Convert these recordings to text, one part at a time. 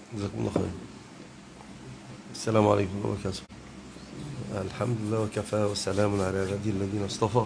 جزاكم الله خير. السلام عليكم ورحمة الله وبركاته. الحمد لله وكفى وسلام على عباده الذين اصطفى،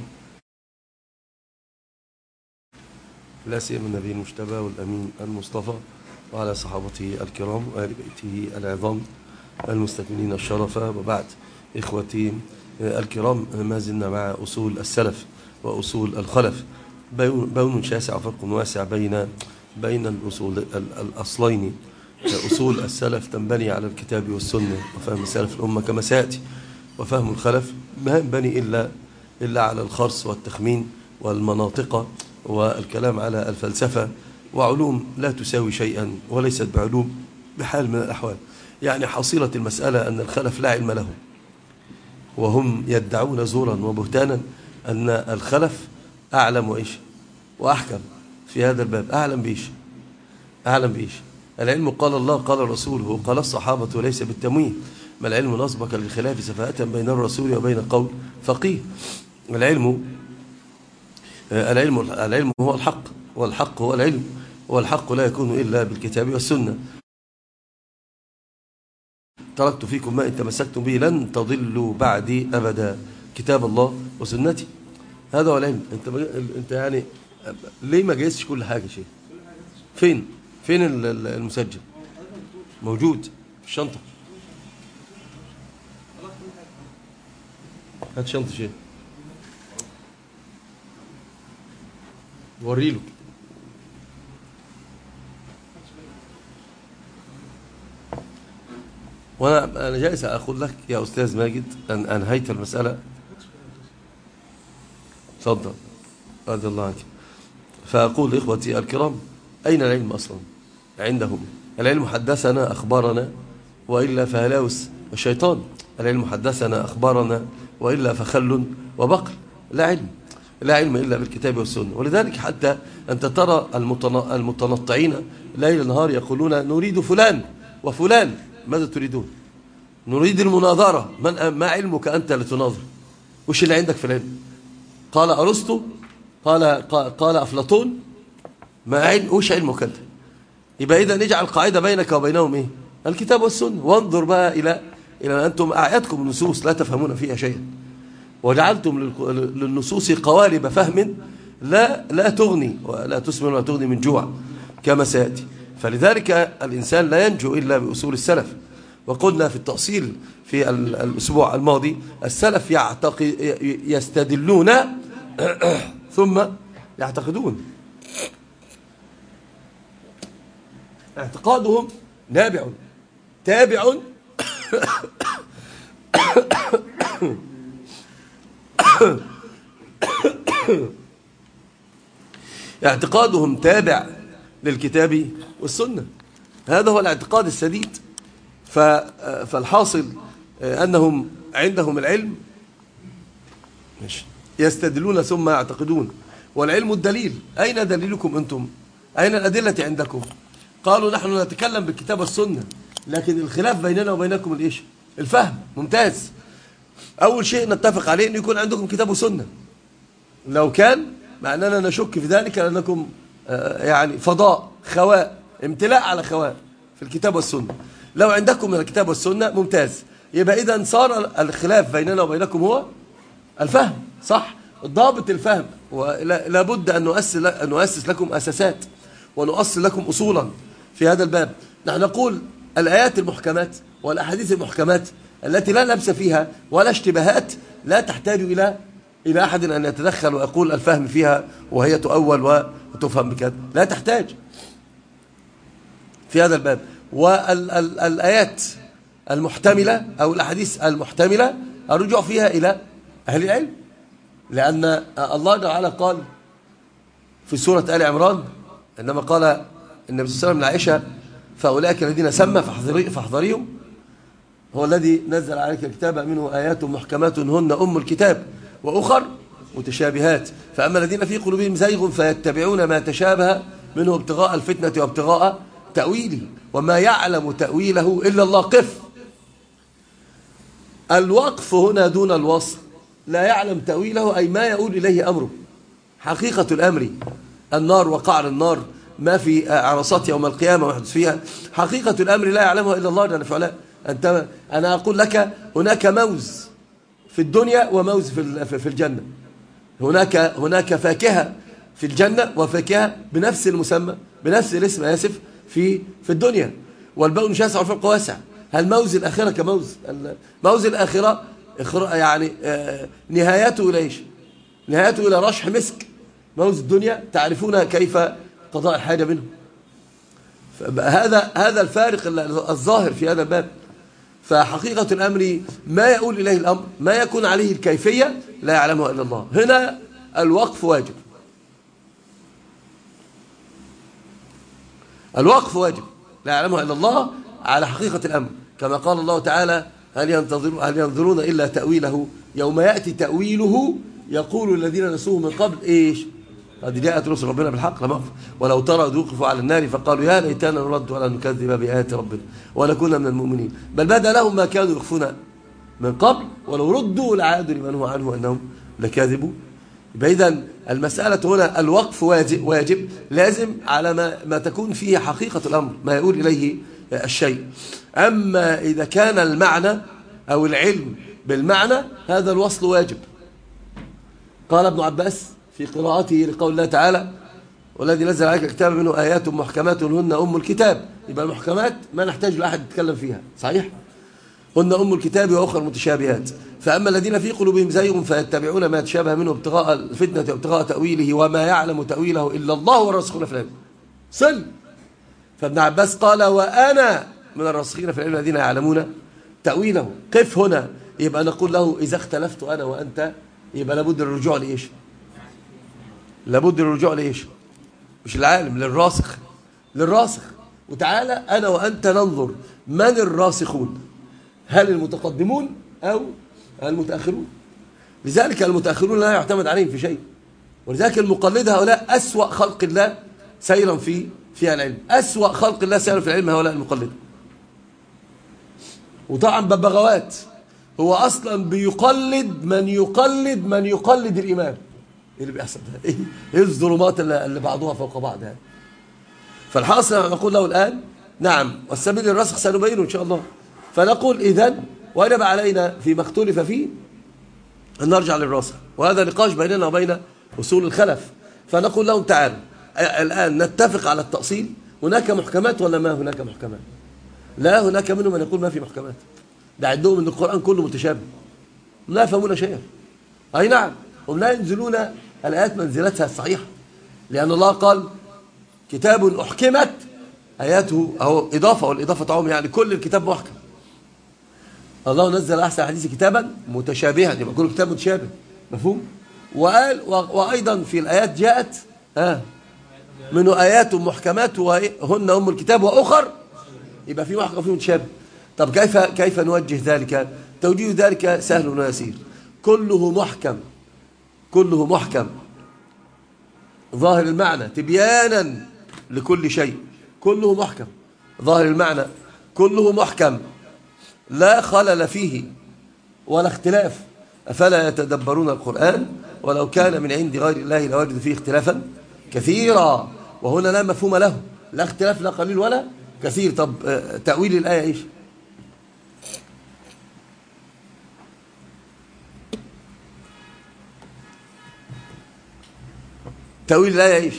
لا سيما النبي المجتبى والأمين المصطفى، وعلى صحابته الكرام وآل بيته العظام المستكملين الشرف. وبعد، إخوتي الكرام، ما زلنا مع أصول السلف وأصول الخلف. بون شاسع وفرق واسع بين الأصول الأصلين. أصول السلف تنبني على الكتاب والسنة وفهم سلف الأمة كما سيأتي، وفهم الخلف ما ينبني إلا على الخرص والتخمين والمناطق والكلام على الفلسفة وعلوم لا تساوي شيئا وليست بعلوم بحال من الأحوال. يعني حصيلة المسألة أن الخلف لا علم له، وهم يدعون زورا وبهتانا أن الخلف أعلم وإيش وأحكم في هذا الباب. أعلم بإيش؟ العلم قال الله قال رسوله قال الصحابة وليس بالتمويه. ما العلم نصبك للخلاف سفاهة بين الرسول وبين قول فقيه. العلم هو الحق، والحق هو العلم، والحق لا يكون إلا بالكتاب والسنة. تركت فيكم ما إن تمسكتم به لن تضلوا بعدي أبدا، كتاب الله وسنتي. هذا هو العلم. انت يعني ليه ما جايزش كل حاجة شيء؟ فين المسجل؟ موجود في الشنطة. هات شنطة شيء وريله. وأنا جالس أقول لك يا أستاذ ماجد أن أنهيت المسألة. تفضل رضي الله عنك. فأقول إخوتي الكرام، أين العلم أصلا عندهم؟ العلم حدثنا أخبارنا وإلا فهلاوس الشيطان. العلم حدثنا أخبارنا وإلا فخل وبقر. لا علم إلا بالكتاب والسنة. ولذلك حتى أنت ترى المتنطعين ليل نهار يقولون نريد فلان وفلان. ماذا تريدون؟ نريد المناظرة. ما علمك أنت لتناظر؟ وش اللي عندك في العلم؟ قال أرسطو، قال أفلاطون. وش علمك أنت؟ يبقى إذا نجعل قاعدة بينك وبينهم إيه؟ الكتاب والسنة. وانظر بقى إلى أنتم أعيادكم النصوص لا تفهمون فيها شيئا، وجعلتم للنصوص قوالب فهم لا تغني ولا تسمن ولا تغني من جوع كما سيأتي. فلذلك الإنسان لا ينجو إلا بأصول السلف. وقلنا في التأصيل في الأسبوع الماضي السلف يستدلون ثم يعتقدون. اعتقادهم تابع اعتقادهم تابع للكتاب والسنة. هذا هو الاعتقاد السديد. فالحاصل أنهم عندهم العلم يستدلون ثم يعتقدون. والعلم الدليل. أين دليلكم أنتم؟ أين الأدلة عندكم؟ قالوا نحن نتكلم بالكتاب والسنة، لكن الخلاف بيننا وبينكم الإيش؟ الفهم. ممتاز. أول شيء نتفق عليه أن يكون عندكم كتاب وسنة. لو كان معنانا نشك في ذلك لأنكم يعني فضاء خواء، امتلاء على خواء في الكتاب والسنة. لو عندكم من الكتاب والسنة ممتاز. يبقى إذا صار الخلاف بيننا وبينكم هو الفهم. صح؟ ضابط الفهم. ولا بد أن نؤسس لكم أساسات ونؤصل لكم أصولا في هذا الباب. نحن نقول الآيات المحكمات والأحاديث المحكمات التي لا لبس فيها ولا اشتباهات لا تحتاج إلى أحد أن يتدخل ويقول الفهم فيها وهي تؤول وتفهم بكذا. لا تحتاج في هذا الباب. والآيات المحتملة أو الأحاديث المحتملة الرجوع فيها إلى أهل العلم، لأن الله تعالى قال في سورة آل عمران عندما قال النبي صلى الله عليه وسلم لعائشة فأولئك الذين سمى فاحذريهم هو الذي نزل عليك الكتاب منه آيات محكمات هن أم الكتاب وأخر متشابهات فأما الذين في قلوبهم زيغ فيتبعون ما تشابه منه ابتغاء الفتنة وابتغاء تأويله وما يعلم تأويله إلا الله. قف. الوقف هنا دون الوصل. لا يعلم تأويله أي ما يؤول إليه أمره. حقيقة الأمر النار وقعر النار ما في عرصات يوم القيامة ويحدث فيها. حقيقة الأمر لا يعلمها إلا الله جل وعلا. أنا أقول لك هناك موز في الدنيا وموز في الجنة. هناك فاكهة في الجنة وفاكهة بنفس المسمى بنفس الاسم آسف في الدنيا. والبون شاسع والفرق واسع. هل موز الآخرة كموز موز الآخرة يعني نهايته إلى إيش؟ نهايته إلى رشح مسك. موز الدنيا تعرفون كيف قضاء الحاجة منه. هذا الفارق الظاهر في هذا الباب. فحقيقة الأمر ما يقول إليه الأمر ما يكون عليه الكيفية لا يعلمها إلا الله. هنا الوقف واجب. الوقف واجب لا يعلمها إلا الله على حقيقة الأمر، كما قال الله تعالى هل ينظرون إلا تأويله يوم يأتي تأويله يقول الذين نسوه من قبل إيش؟ قد جاءت رسل ربنا بالحق ولو ترى إذ وقفوا على النار فقالوا يا ليتنا نرد ولا نكذب بآيات ربنا ونكون من المؤمنين بل بدا لهم ما كانوا يخفون من قبل ولو ردوا لعادوا لمن هو عنه أنهم لكاذبوا. إذن المسألة هنا الوقف واجب لازم على ما تكون فيه حقيقة الأمر ما يقول إليه الشيء. أما إذا كان المعنى أو العلم بالمعنى هذا الوصل واجب. قال ابن عباس في قراءته لقول الله تعالى والذي نزل عليك الكتاب منه آيات محكمات هن أم الكتاب. يبقى المحكمات ما نحتاج لأحد يتكلم فيها صحيح؟ هن أم الكتاب وأخر متشابهات. فأما الذين في قلوبهم زيغ فيتبعون ما يتشابه منه ابتغاء الفتنة وابتغاء تأويله وما يعلم تأويله إلا الله والراسخون في العلم. صل. فابن عباس قال وأنا من الراسخين في العلم الذين يعلمون تأويله. قف هنا. يبقى نقول له إذا اختلفت أنا وأنت يبقى لابد الرجوع لإيش؟ لابد الرجوع لإيش؟ مش العالم للراسخ. وتعالى أنا وأنت ننظر من الراسخون، هل المتقدمون أو المتأخرون؟ لذلك المتأخرون لا يعتمد عليهم في شيء. ولذلك المقلد هؤلاء أسوأ خلق الله سيرا في العلم. أسوأ خلق الله سيرا في العلم هؤلاء المقلد. وطبعا ببغاوات هو أصلا بيقلد من يقلد الإمام. ايه اللي بيحصل ده؟ ايه الظلمات اللي بعضها فوق بعض يعني. فالحاصل نقول له الآن نعم والسبيل الراسخ سنبينه إن شاء الله. فنقول إذن وجب علينا فيما اختلف فيه أن نرجع للراسخ. وهذا نقاش بيننا وبين أصول الخلف. فنقول لهم تعالوا الآن نتفق على التأصيل. هناك محكمات ولا ما هناك محكمات؟ لا هناك منهم من يقول ما في محكمات. ده عندهم أن القرآن كله متشابه لا يفهمون شيئا. أي نعم هم لا ينزلون الآيات منزلتها الصحيحة لأن الله قال كتاب أحكمت آياته أو إضافة والإضافة عام يعني كل الكتاب محكم. الله نزل أحسن حديث كتابا متشابها يبقى كل كتاب متشابه مفهوم. وقال وأيضا في الآيات جاءت منه آيات محكمات وهن أم الكتاب وأخر يبقى في محكم وفي متشابه. طب كيف نوجه ذلك؟ توجيه ذلك سهل ويسير. كله محكم ظاهر المعنى تبيانا لكل شيء. كله محكم ظاهر المعنى كله محكم لا خلل فيه ولا اختلاف. أفلا يتدبرون القرآن ولو كان من عند غير الله لوجدوا فيه اختلافا كثيرا. وهنا لا مفهوم له لا اختلاف لا قليل ولا كثير. طب تأويل الآية إيش؟ تأويل الآية إيش؟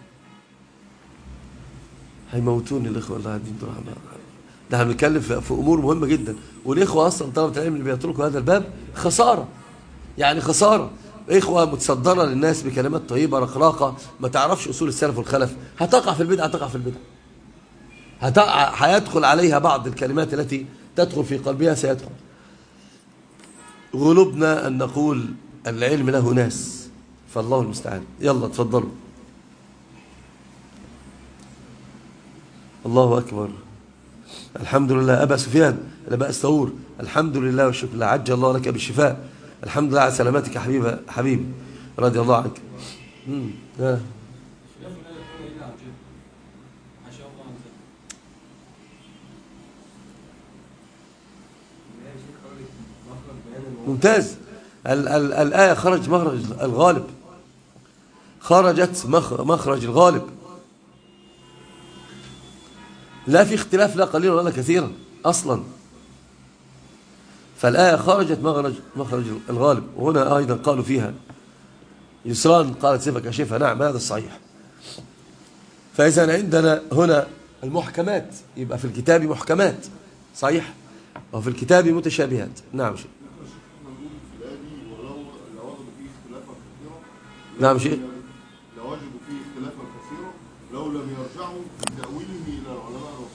هيموتوني الإخوة الله يهديهم رحمة. ده هنتكلم في أمور مهمة جدا. والإخوة أصلا طلبة العلم اللي بيتركوا هذا الباب خسارة يعني خسارة. إخوة متصدرة للناس بكلمات طيبة رقراقة ما تعرفش أصول السلف والخلف هتقع في البدعة هيدخل عليها بعض الكلمات التي تدخل في قلبها سيدخل. غلبنا أن نقول العلم له ناس فالله المستعان. يلا تفضلوا. الله أكبر. الحمد لله. أبا سفيان الأباء الثور الحمد لله والشكر لله عجل الله لك بالشفاء. الحمد لله على سلامتك يا حبيبي رضي الله عنك. ممتاز. الآية خرجت مخرج الغالب. خرجت مخرج الغالب لا في اختلاف لا قليلا ولا كثيرا أصلا. فالآية خرجت مخرج الغالب. وهنا أيضا قالوا فيها يسران قالت سيفك أشفها. نعم هذا الصحيح. فإذا عندنا هنا المحكمات، يبقى في الكتاب محكمات صحيح، وفي الكتاب متشابهات. نعم شيء. نعم شيء. لوجدوا فيه اختلافا كثيرا لو لم يرجعوا بتأويله إلى العلماء الرسول.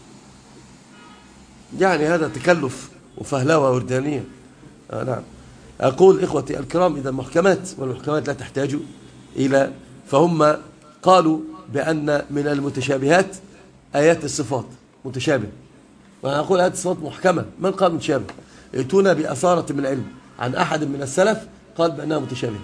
يعني هذا تكلف وفهلوة وردانية. نعم. أقول إخوتي الكرام إذا المحكمات، والمحكمات لا تحتاج إلى، فهم قالوا بأن من المتشابهات آيات الصفات متشابه، وأنا أقول آيات الصفات محكمة. من قال متشابه؟ ائتونا بأثارة من العلم عن أحد من السلف قال بأنها متشابهة.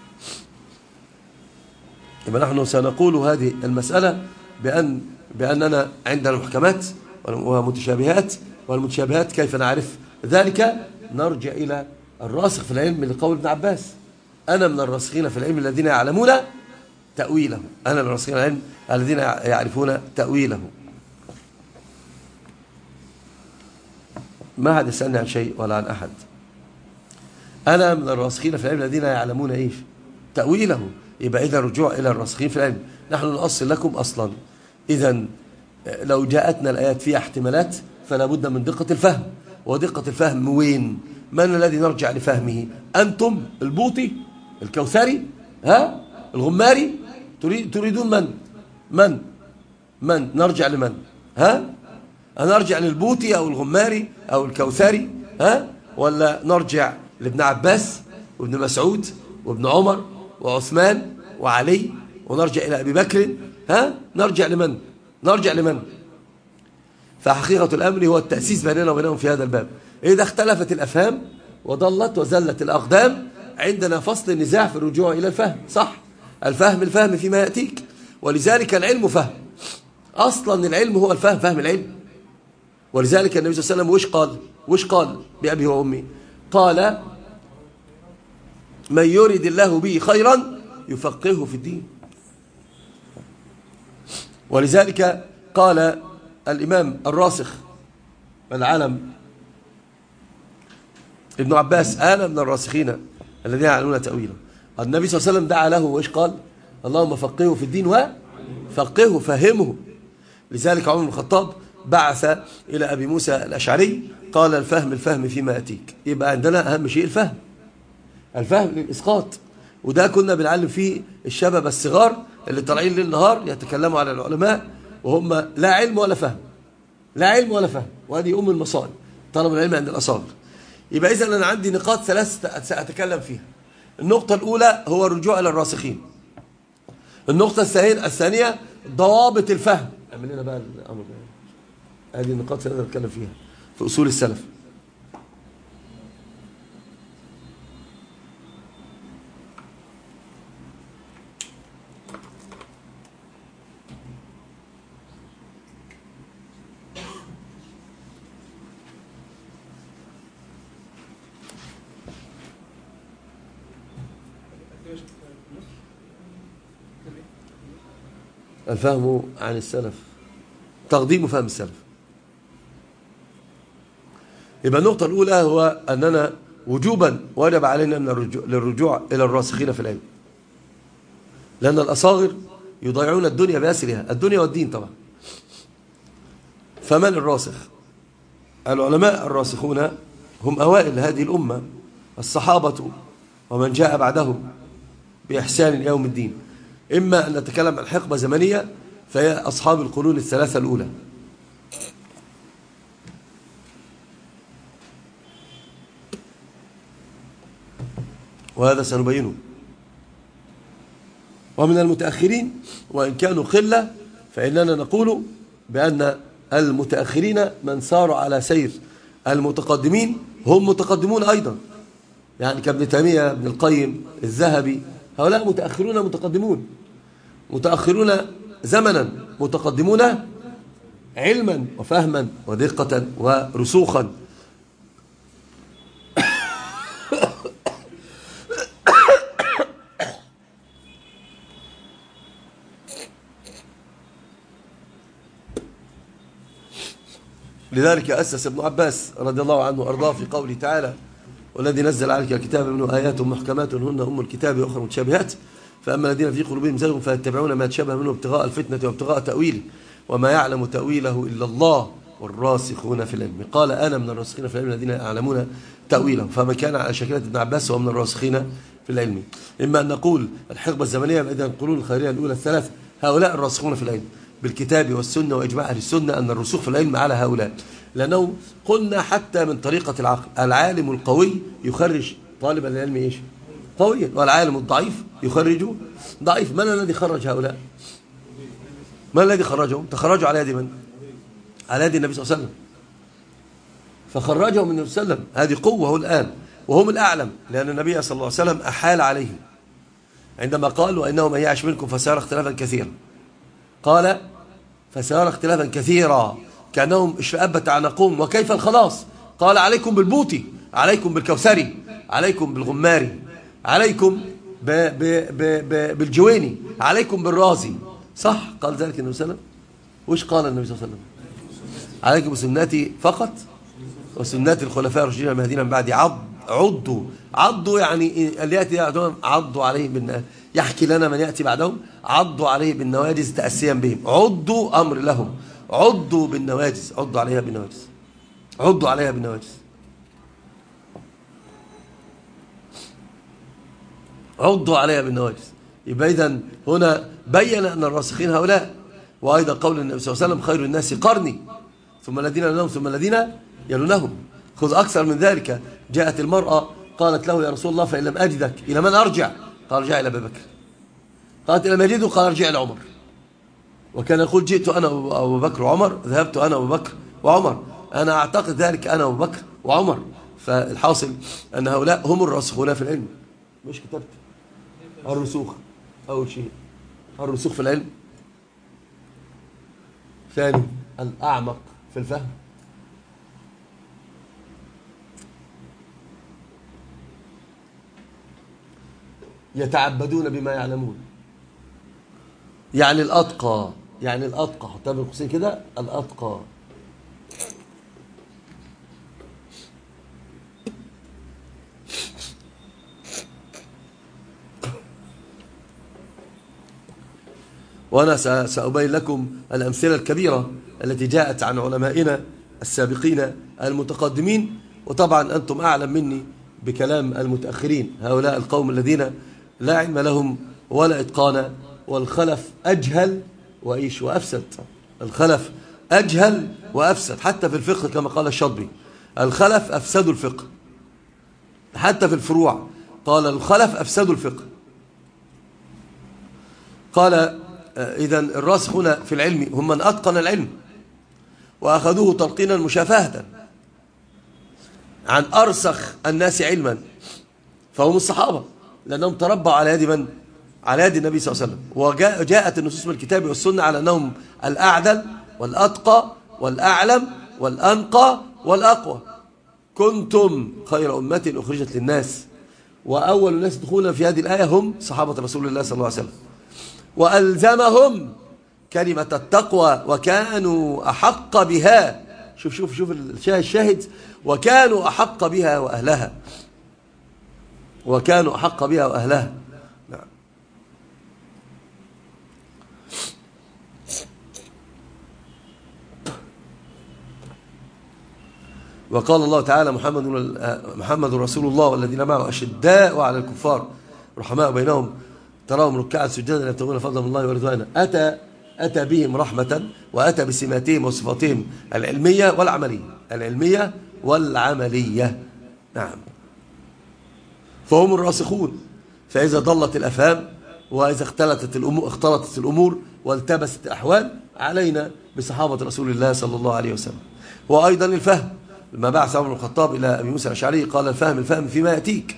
يبقى نحن سنقول هذه المسألة بأننا عندنا محكمات ومتشابهات، والمتشابهات كيف نعرف ذلك؟ نرجع إلى الراسخ في العلم لقول ابن عباس: أنا من الراسخين في العلم الذين يعلمون تأويله. أنا من الراسخين في العلم الذين يعرفون تأويله. ما حد يسألني عن شيء ولا عن أحد. أنا من الراسخين في العلم الذين يعلمون إيش؟ تأويله. يبقى إذا رجوع إلى الراسخين في العلم. نحن نؤصل لكم أصلا. إذا لو جاءتنا الآيات فيها احتمالات فلا بد من دقة الفهم. ودقة الفهم وين؟ من الذي نرجع لفهمه؟ أنتم البوطي الكوثري الغماري تريدون من نرجع لمن؟ نرجع للبوطي أو الغماري أو الكوثري ولا نرجع لابن عباس وابن مسعود وابن عمر وعثمان وعلي ونرجع إلى أبي بكر؟ نرجع لمن؟ فحقيقة الأمر هو التأسيس بيننا وبينهم في هذا الباب. إذا اختلفت الأفهام وضلت وزلت الأقدام عندنا فصل النزاع في الرجوع إلى الفهم. صح، الفهم فيما يأتيك. ولذلك العلم فهم، أصلا العلم هو الفهم، فهم العلم. ولذلك النبي صلى الله عليه وسلم وش قال بأبي وأمي؟ قال: من يريد الله به خيرا يفقهه في الدين. ولذلك قال الإمام الراسخ العالم ابن عباس: أنا من الراسخين الذين يعلمون تأويله. النبي صلى الله عليه وسلم دعا له وإيش قال؟ اللهم فقهه في الدين وفقهه فهمه. لذلك عمر بن الخطاب بعث إلى أبي موسى الأشعري قال: الفهم فيما يأتيك. يبقى عندنا أهم شيء الفهم للإسقاط. وده كنا بنعلم فيه الشباب الصغار اللي طالعين ليل نهار يتكلموا على العلماء وهم لا علم ولا فهم، وهذه أم المصائب طلب العلم عند الأصاغر. يبقى إذن أنا عندي نقاط 3 سأتكلم فيها. النقطة الأولى هو الرجوع إلى الراسخين. النقطة الثانية ضوابط الفهم. اعمل لنا بقى الأمر ده. هذه النقاط 3 نتكلم فيها في أصول السلف. الفهم عن السلف، تقديم فهم السلف. يبقى النقطة الأولى هو أننا وجوبا وجب علينا للرجوع إلى الراسخين في العلم، لأن الأصاغر يضيعون الدنيا بأسرها، الدنيا والدين طبعا. فمن الراسخ؟ العلماء الراسخون هم أوائل هذه الأمة، الصحابة ومن جاء بعدهم بإحسان يوم الدين. إما أن نتكلم عن حقبة زمنية فهي أصحاب القرون الثلاثة الأولى، وهذا سنبينه. ومن المتأخرين وإن كانوا قلة فإننا نقول بأن المتأخرين من ساروا على سير المتقدمين هم متقدمون أيضا، يعني كابن تيمية، ابن القيم، الذهبي، هؤلاء متأخرون متقدمون، متأخرون زمنا متقدمون علما وفهما ودقة ورسوخا. لذلك أسس ابن عباس رضي الله عنه وأرضاه في قوله تعالى: والذي نزل عليك الكتاب منه آيات محكمات هن أم الكتاب وأخرى متشابهات فأما الذين في قلوبهم زيغ فيتبعون ما تشابه منه ابتغاء الفتنة وابتغاء تأويله وما يعلم تأويله إلا الله والراسخون في العلم. قال: أنا من الراسخين في العلم الذين يعلمون تأويله. فمن كان على شكلة ابن عباس هو من الراسخين في العلم. إما أن نقول الحقبة الزمنية بإذن القرون الخيرية الأولى الثلاثة هؤلاء الراسخون في العلم بالكتاب والسنة وإجماع أهل السنة أن الرسوخ في العلم على هؤلاء، لأنه قلنا حتى من طريقة العقل العالم القوي يخرج طالب العلم إيش؟ قويا، والعالم الضعيف يخرج ضعيف. من الذي خرج هؤلاء؟ من الذي خرجهم؟ تخرجوا على يد من؟ على يد النبي صلى الله عليه وسلم، فخرجهم من النبي صلى الله عليه وسلم. هذه قوة هو الآن، وهم الأعلم، لأن النبي صلى الله عليه وسلم أحال عليهم عندما قال: وإنه من يعش منكم فسيرى اختلافا كثيرا. قال: فسيرى اختلافا كثيرا، كأنهم اشتأبت أعناقهم، وكيف الخلاص؟ قال: عليكم بالبوطي، عليكم بالكوثري، عليكم بالغماري، عليكم بالجويني، عليكم بالرازي. صح؟ قال ذلك النبي صلى الله عليه وسلم. وش قال النبي صلى الله عليه وسلم؟ عليكم بسنتي فقط وسنات الخلفاء الراشدين المهديين من بعدي. عضوا يعني اللي يأتي بعدهم عضوا عليه بالنواجذ. يحكي لنا من يأتي بعدهم عضوا عليه بالنواجذ تأسيا بهم. عضوا أمر لهم، عضوا بالنواجذ، عضوا عليها بالنواجذ، عضوا عليها بالنواجذ، عضوا عليها بالنواجذ. يبقى إذن هنا بين أن الراسخين هؤلاء. وأيضا قول النبي صلى الله عليه وسلم: خير الناس قرني ثم الذين يلونهم ثم الذين يلونهم. خذ أكثر من ذلك. جاءت المرأة قالت له: يا رسول الله فإن لم أجدك إلى من أرجع؟ قال: ارجع إلى أبي بكر. قالت: إلى مجده؟ قال: ارجع إلى عمر. وكان يقول: جئت أنا وأبو بكر وعمر، ذهبت أنا وأبو بكر وعمر. أنا أعتقد ذلك أنا وأبو بكر وعمر. فالحاصل أن هؤلاء هم الراسخون في العلم. مش كتبت الرسوخ أول شيء، الرسوخ في العلم. ثاني الأعمق في الفهم. يتعبدون بما يعلمون، يعني الأتقى، يعني الأتقى، حطها بين قوسين كده، الأتقى. وأنا سأبين لكم الأمثلة الكبيرة التي جاءت عن علمائنا السابقين المتقدمين. وطبعا أنتم أعلم مني بكلام المتأخرين، هؤلاء القوم الذين لا علم لهم ولا إتقان، والخلف أجهل وإيش وأفسد. الخلف أجهل وأفسد، حتى في الفقه كما قال الشاطبي: الخلف أفسدوا الفقه. حتى في الفروع قال: الخلف أفسدوا الفقه. قال: إذن الراسخون في العلم هم من أتقن العلم وأخذوه تلقينا مشافهة عن أرسخ الناس علما، فهم الصحابة، لأنهم تربوا على يد من؟ على يد النبي صلى الله عليه وسلم. وجاءت النصوص من الكتاب والسنة على أنهم الأعدل والأتقى والأعلم والأنقى والأقوى. كنتم خير أمة أخرجت للناس، وأول الناس دخولا في هذه الآية هم صحابة رسول الله صلى الله عليه وسلم. وألزمهم كلمة التقوى وكانوا أحق بها. شوف الشاهد: وكانوا أحق بها وأهلها، وكانوا أحق بها وأهلها. نعم. وقال الله تعالى: محمد رسول الله والذين معه أشداء على الكفار رحماء بينهم تراهم ركعا سجدا يبتغون فضلا من الله ورضوانا. أتى بهم رحمة، وأتى بسماتهم وصفاتهم العلمية والعملية، العلمية والعملية. نعم. فهم الراسخون. فإذا ضلت الأفهام وإذا اختلطت الأمور والتبست الأحوال، علينا بصحابة رسول الله صلى الله عليه وسلم. وأيضا الفهم، لما بعث عمر بن الخطاب إلى أبي موسى الأشعري قال: الفهم فيما يأتيك.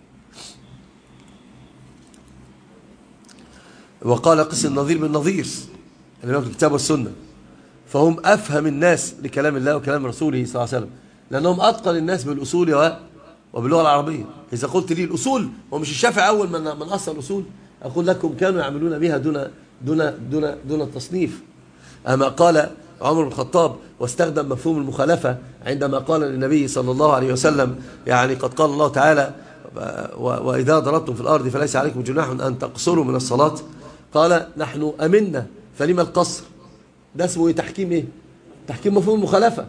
وقال: قس النظير بالنظير، اللي في الكتاب والسنة. فهم أفهم الناس لكلام الله وكلام رسوله صلى الله عليه وسلم، لأنهم أتقن الناس بالأصول وباللغة العربية. إذا قلت لي الأصول، ومش الشافعي أول من أصل الأصول، أقول لكم كانوا يعملون بها دون التصنيف. أما قال عمر بن الخطاب واستخدم مفهوم المخالفة عندما قال للنبي صلى الله عليه وسلم يعني قد قال الله تعالى وإذا ضربتم في الأرض فليس عليكم جناح أن تقصروا من الصلاة. قال نحن أمنا فلما القصر؟ ده اسمه تحكيم إيه؟ تحكيم مفهوم المخالفة.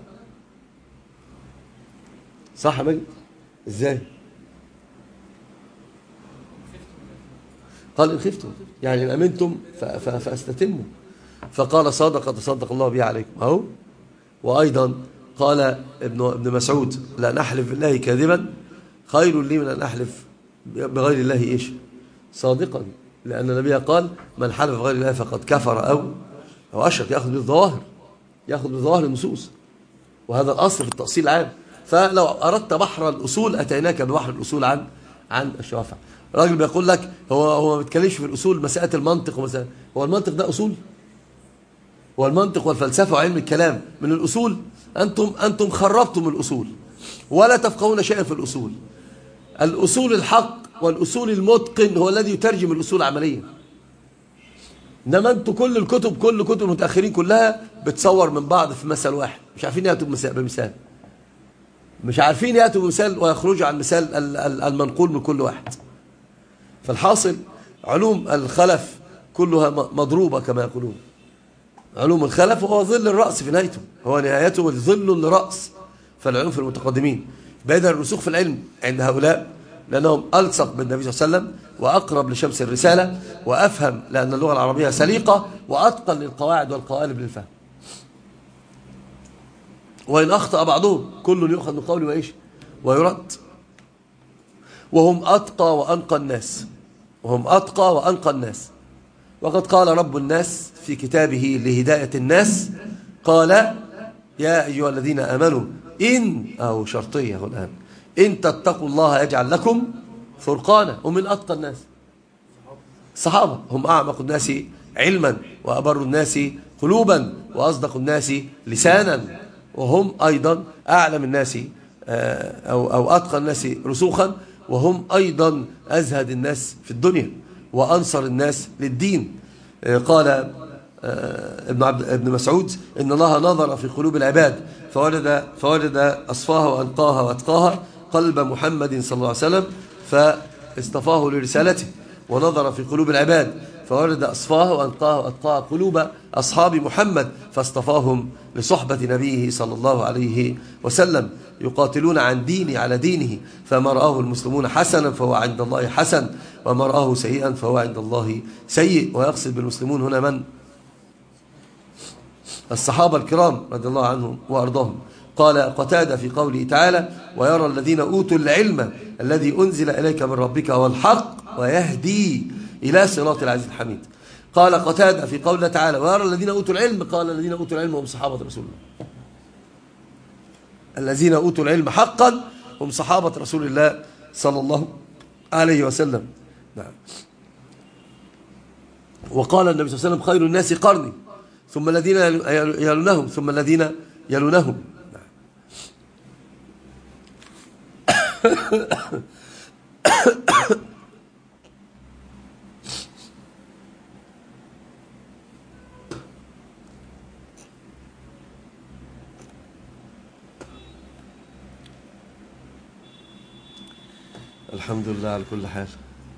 صح يا مجد؟ إزاي؟ قال إن خفتم يعني إن أمنتم فاستتموا. فقال صدق الله به عليكم أهو. وأيضا قال ابن مسعود لا نحلف بالله كاذبا خير لي من أن أحلف بغير الله إيش صادقا، لأن النبي قال من حلف بغير الله فقد كفر أو أشرك. يأخذ بظواهر النصوص، وهذا الأصل في التأصيل العام. فلو أردت بحر الأصول أتيناك ببحر الأصول عن الشوافع. الراجل بيقول لك هو ما بيتكلمش في الأصول مسألة المنطق هو المنطق ده أصول؟ هو المنطق والفلسفة وعلم الكلام من الأصول؟ أنتم خربتم الأصول ولا تفقهون شيئا في الأصول. الأصول الحق والأصول المتقن هو الذي يترجم الأصول عمليا. إنما أنتم كل كتب المتأخرين كلها بتصور من بعض في مثل واحد، مش عارفين يأتوا بمثال، مش عارفين يأتوا بمثال ويخرجوا عن مثال المنقول من كل واحد. فالحاصل علوم الخلف كلها مضروبة كما يقولون. علوم الخلف هو ظل الرأس في نهايته، هو نهايته ظل لرأس. فالعلوم في المتقدمين بدأ الرسوخ في العلم عند هؤلاء لأنهم ألصق بالنبي صلى الله عليه وسلم وأقرب لشمس الرسالة وأفهم لأن اللغة العربية سليقة وأتقن للقواعد والقوالب للفهم. وإن أخطأ بعضهم كل يؤخذ من قوله وإيش ويرد. وهم أتقى وأنقى الناس. وقد قال رب الناس في كتابه لهداية الناس قال يا أيها الذين آمنوا أو شرطية الآن إن تتقوا الله يجعل لكم فرقانا. ومن أتقى الناس الصحابة، هم أعمق الناس علما وأبر الناس قلوبا وأصدق الناس لسانا، وهم أيضا أعلم الناس أو أتقى الناس رسوخا، وهم أيضا أزهد الناس في الدنيا وأنصر الناس للدين. قال ابن مسعود إن الله نظر في قلوب العباد فوجد أصفاها وأنقاها وأتقاها قلب محمد صلى الله عليه وسلم فاصطفاه لرسالته، ونظر في قلوب العباد فوجد أصفاها وأنقاها وأتقاها قلوب أصحاب محمد فاصطفاهم لصحبة نبيه صلى الله عليه وسلم يقاتلون عن ديني على دينه، فما رآه المسلمون حسنا فهو عند الله حسن وما رآه سيئا فهو عند الله سيء. ويقصد بالمسلمون هنا من؟ الصحابة الكرام رضي الله عنهم وأرضاهم. قال قتادة في قوله تعالى ويرى الذين أوتوا العلم الذي أنزل إليك من ربك هو الحق ويهدي إلى صراط العزيز الحميد. قال قتادة في قوله تعالى ويرى الذين أوتوا العلم قال الذين أوتوا العلم هم صحابة رسول الله. الذين أوتوا العلم حقا هم صحابة رسول الله صلى الله عليه وسلم. نعم. وقال النبي صلى الله عليه وسلم خير الناس قرني ثم الذين يلونهم ثم الذين يلونهم. الحمد لله على كل حال.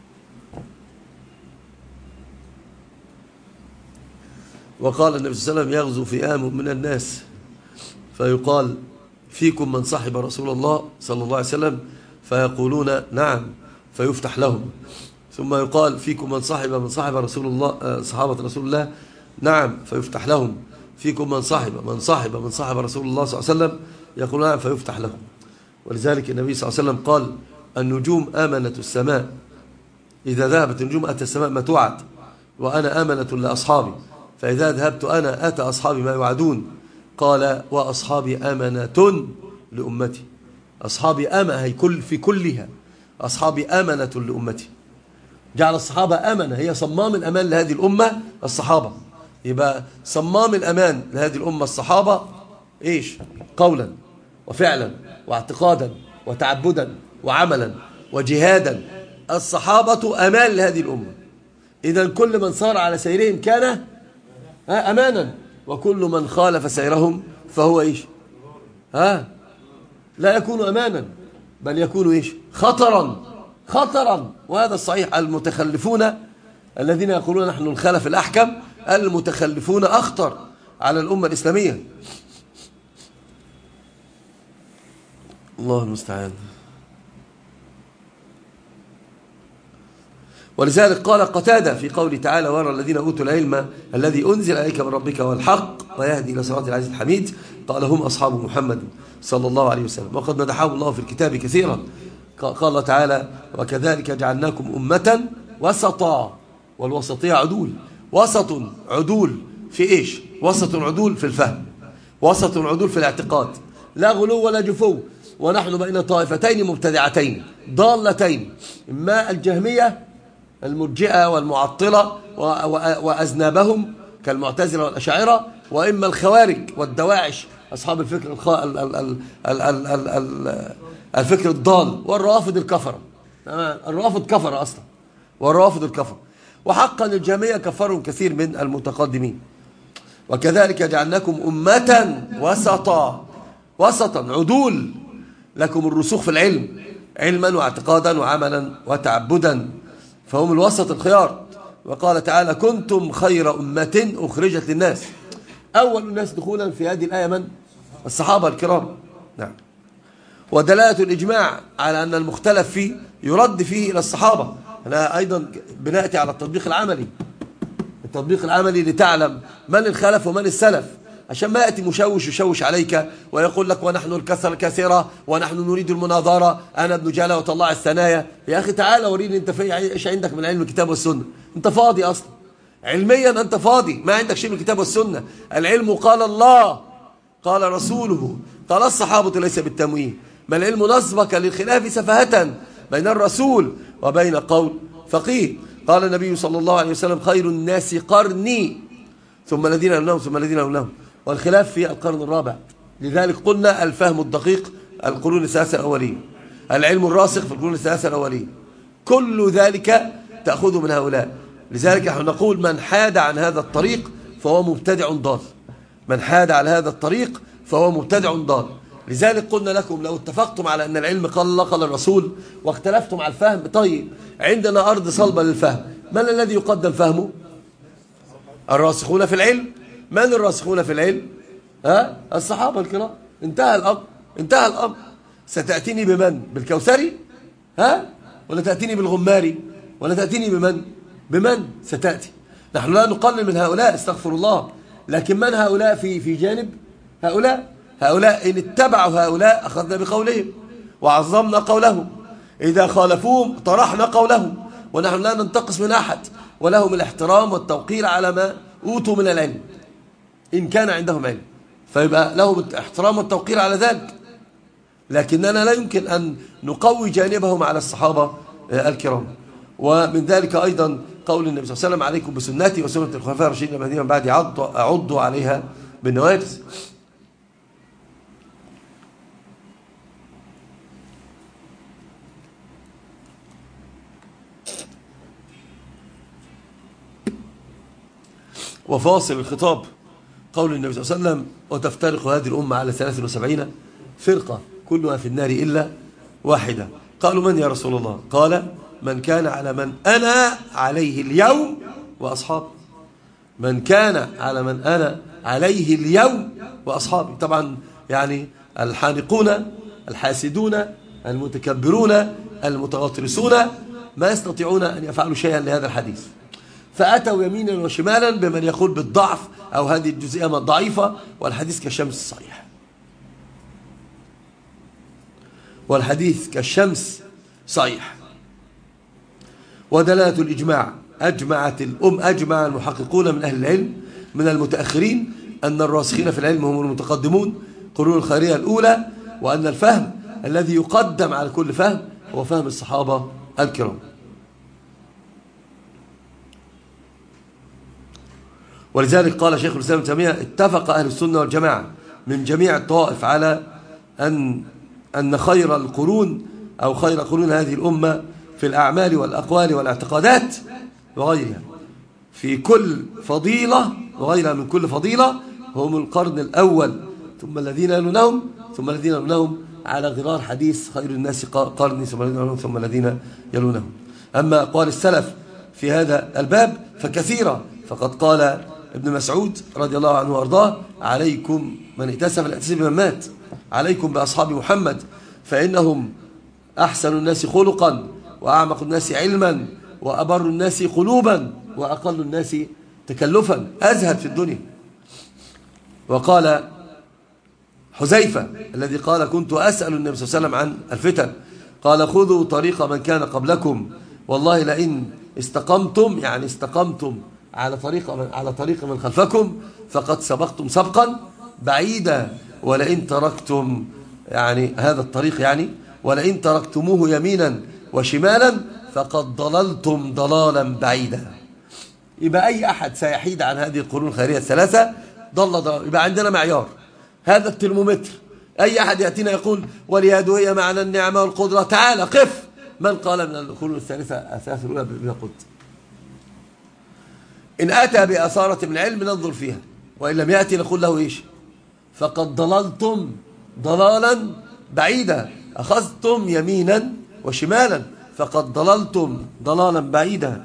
وقال النبي صلى الله عليه وسلم يغزو فئام من الناس فيقال فيكم من صحب رسول الله صلى الله عليه وسلم فيقولون نعم فيفتح لهم، ثم يقال فيكم من صحب رسول الله صحابة رسول الله نعم فيفتح لهم، فيكم من صحب رسول الله صلى الله عليه وسلم يقول نعم فيفتح لهم. ولذلك النبي صلى الله عليه وسلم قال النجوم آمنة السماء، إذا ذهبت النجوم أتى السماء ما توعد، وأنا آمنة لأصحابي فإذا ذهبت أنا أتى أصحابي ما يوعدون. قال وأصحابي آمنة لأمتي، أصحابي هي في كلها أصحابي آمنة لأمتي. جعل الصحابة آمنة، هي صمام الأمان لهذه الأمة الصحابة. يبقى صمام الأمان لهذه الأمة الصحابة إيش؟ قولا وفعلا واعتقادا وتعبدا وعملا وجهادا. الصحابة أمان لهذه الأمة. إذا كل من صار على سيرهم كان أمانا وكل من خالف سيرهم فهو إيش؟ لا يكون أمانا، بل يكون إيش؟ خطرا. وهذا الصحيح. المتخلفون الذين يقولون نحن الخلف الأحكم، المتخلفون أخطر على الأمة الإسلامية. الله المستعان. ولذلك قال قتادة في قوله تعالى: ويرى الذين أوتوا العلم الذي أنزل إليك من ربك والحق ويهدي إلى صراط العزيز الحميد، قال هم أصحاب محمد صلى الله عليه وسلم. وقد مدحهم الله في الكتاب كثيرا. قال تعالى: وكذلك جعلناكم أمة وسطا. والوسطية عدول. وسط عدول في إيش؟ وسط عدول في الفهم، وسط عدول في الاعتقاد، لا غلو ولا جفو. ونحن بين طائفتين مبتدعتين ضالتين، إما الجهمية المرجئة والمعطلة وأذنابهم كالمعتزلة والأشاعرة، وإما الخوارج والدواعش أصحاب الفكر الفكر الضال، والروافض الكفرة. الروافض كفرة أصلا، والروافض الكفرة. وحقا الجهمية كفرهم كثير من المتقدمين. وكذلك جعلناكم أمة وسطا عدول، لكم الرسوخ في العلم، علما واعتقادا وعملا وتعبدا، فهم الوسط الخيار. وقال تعالى: كنتم خير أمة أخرجت للناس. أول الناس دخولا في هذه الآية من؟ الصحابة الكرام. نعم. ودلالة الإجماع على أن المختلف فيه يرد فيه إلى الصحابة. أنا أيضا بنأتي على التطبيق العملي لتعلم من الخلف ومن السلف، عشان ما يأتي مشوش يشوش عليك ويقول لك ونحن الكثرة الكثيرة ونحن نريد المناظرة، أنا ابن جالة وطلع الثنايا. يا أخي تعالى وريني أنت في إيش عندك من علم الكتاب والسنة. أنت فاضي أصلا، علميا أنت فاضي، ما عندك شيء من الكتاب والسنة. العلم قال الله، قال رسوله، قال الصحابة، ليس بالتمويه. ما العلم نصبك للخلاف سفهة بين الرسول وبين قول فقيه. قال النبي صلى الله عليه وسلم: خير الناس قرني ثم الذين يلونهم ثم الذين يلونهم. والخلاف في القرن الرابع. لذلك قلنا الفهم الدقيق القرون الثلاثة الأولية، العلم الراسخ في القرون الثلاثة الأولية، كل ذلك تأخذه من هؤلاء. لذلك نحن نقول: من حاد عن هذا الطريق فهو مبتدع ضال. من حاد على هذا الطريق فهو مبتدع ضال. لذلك قلنا لكم: لو اتفقتم على أن العلم قال الله قال الرسول واختلفتم على الفهم، طيب عندنا أرض صلبة للفهم، من الذي يقدم فهمه؟ الراسخون في العلم. من الراسخون في العلم؟ الصحابة الكرام. انتهى الأمر. ستأتيني بمن؟ بالكوثري؟ ولا تأتيني بالغماري؟ ولا تأتيني بمن ستأتي؟ نحن لا نقلل من هؤلاء، استغفر الله، لكن من هؤلاء في جانب هؤلاء إن اتبعوا هؤلاء أخذنا بقولهم وعظمنا قولهم، إذا خالفوهم طرحنا قولهم. ونحن لا ننتقص من أحد، ولهم الاحترام والتوقير على ما أوتوا من العلم إن كان عندهم علم، فيبقى لهم الاحترام والتوقير على ذلك. لكننا لا يمكن أن نقوي جانبهم على الصحابة الكرام. ومن ذلك أيضا قول النبي صلى الله عليه وسلم: عليكم بسنتي وسنة الخلفاء الراشدين المهديين من بعدي عضوا عليها بالنواجذ. وفاصل الخطاب قول النبي صلى الله عليه وسلم: وتفترق هذه الأمة على 73 فرقة كلها في النار إلا واحدة. قالوا: من يا رسول الله؟ قال: من كان على من أنا عليه اليوم وأصحابي. من كان على من أنا عليه اليوم وأصحابي. طبعا يعني الحانقون الحاسدون المتكبرون المتغطرسون ما يستطيعون أن يفعلوا شيئا لهذا الحديث، فأتوا يمينا وشمالا بمن يقول بالضعف أو هذه الجزئية ضعيفة، والحديث كالشمس الصحيح، والحديث كالشمس صحيح. ودلالة الإجماع: أجمع المحققون من أهل العلم من المتأخرين أن الراسخين في العلم هم المتقدمون قرون الخيرية الأولى، وأن الفهم الذي يقدم على كل فهم هو فهم الصحابة الكرام. ولذلك قال شيخ الإسلام ابن تيمية: اتفق أهل السنة والجماعة من جميع الطوائف على أن خير القرون أو خير قرون هذه الأمة في الأعمال والأقوال والاعتقادات وغيرها، في كل فضيلة وغيرها من كل فضيلة، هم القرن الأول ثم الذين يلونهم ثم الذين يلونهم، على غرار حديث خير الناس قرني ثم الذين يلونهم ثم الذين يلونهم. أما أقوال السلف في هذا الباب فكثيرة، فقد قال ابن مسعود رضي الله عنه وارضاه: عليكم من ائتسف الائتساف بمن مات، عليكم بأصحاب محمد فإنهم أحسن الناس خلقا وأعمق الناس علما وأبر الناس قلوبا وأقل الناس تكلفا، أزهد في الدنيا. وقال حذيفة الذي قال: كنت أسأل النبي صلى الله عليه وسلم عن الفتن، قال: خذوا طريق من كان قبلكم والله لئن استقمتم، يعني استقمتم على طريق من خلفكم فقد سبقتم سبقا بعيدا، ولئن تركتم، يعني هذا الطريق، يعني ولئن تركتموه يمينا وشمالا فقد ضللتم ضلالا بعيدا. يبقى أي أحد سيحيد عن هذه القرون الخيرية الثلاثة ضل. يبقى عندنا معيار، هذا الترمومتر. أي أحد يأتينا يقول واليد هي معنى النعمة والقدرة، تعال قف، من قال من القرون الثالثة أساس الأولى بما قلت؟ إن أتى بأثارة من علم ننظر فيها، وإن لم يأتي نقول له إيش؟ فقد ضللتم ضلالا بعيدا، أخذتم يمينا وشمالا فقد ضللتم ضلالا بعيدا.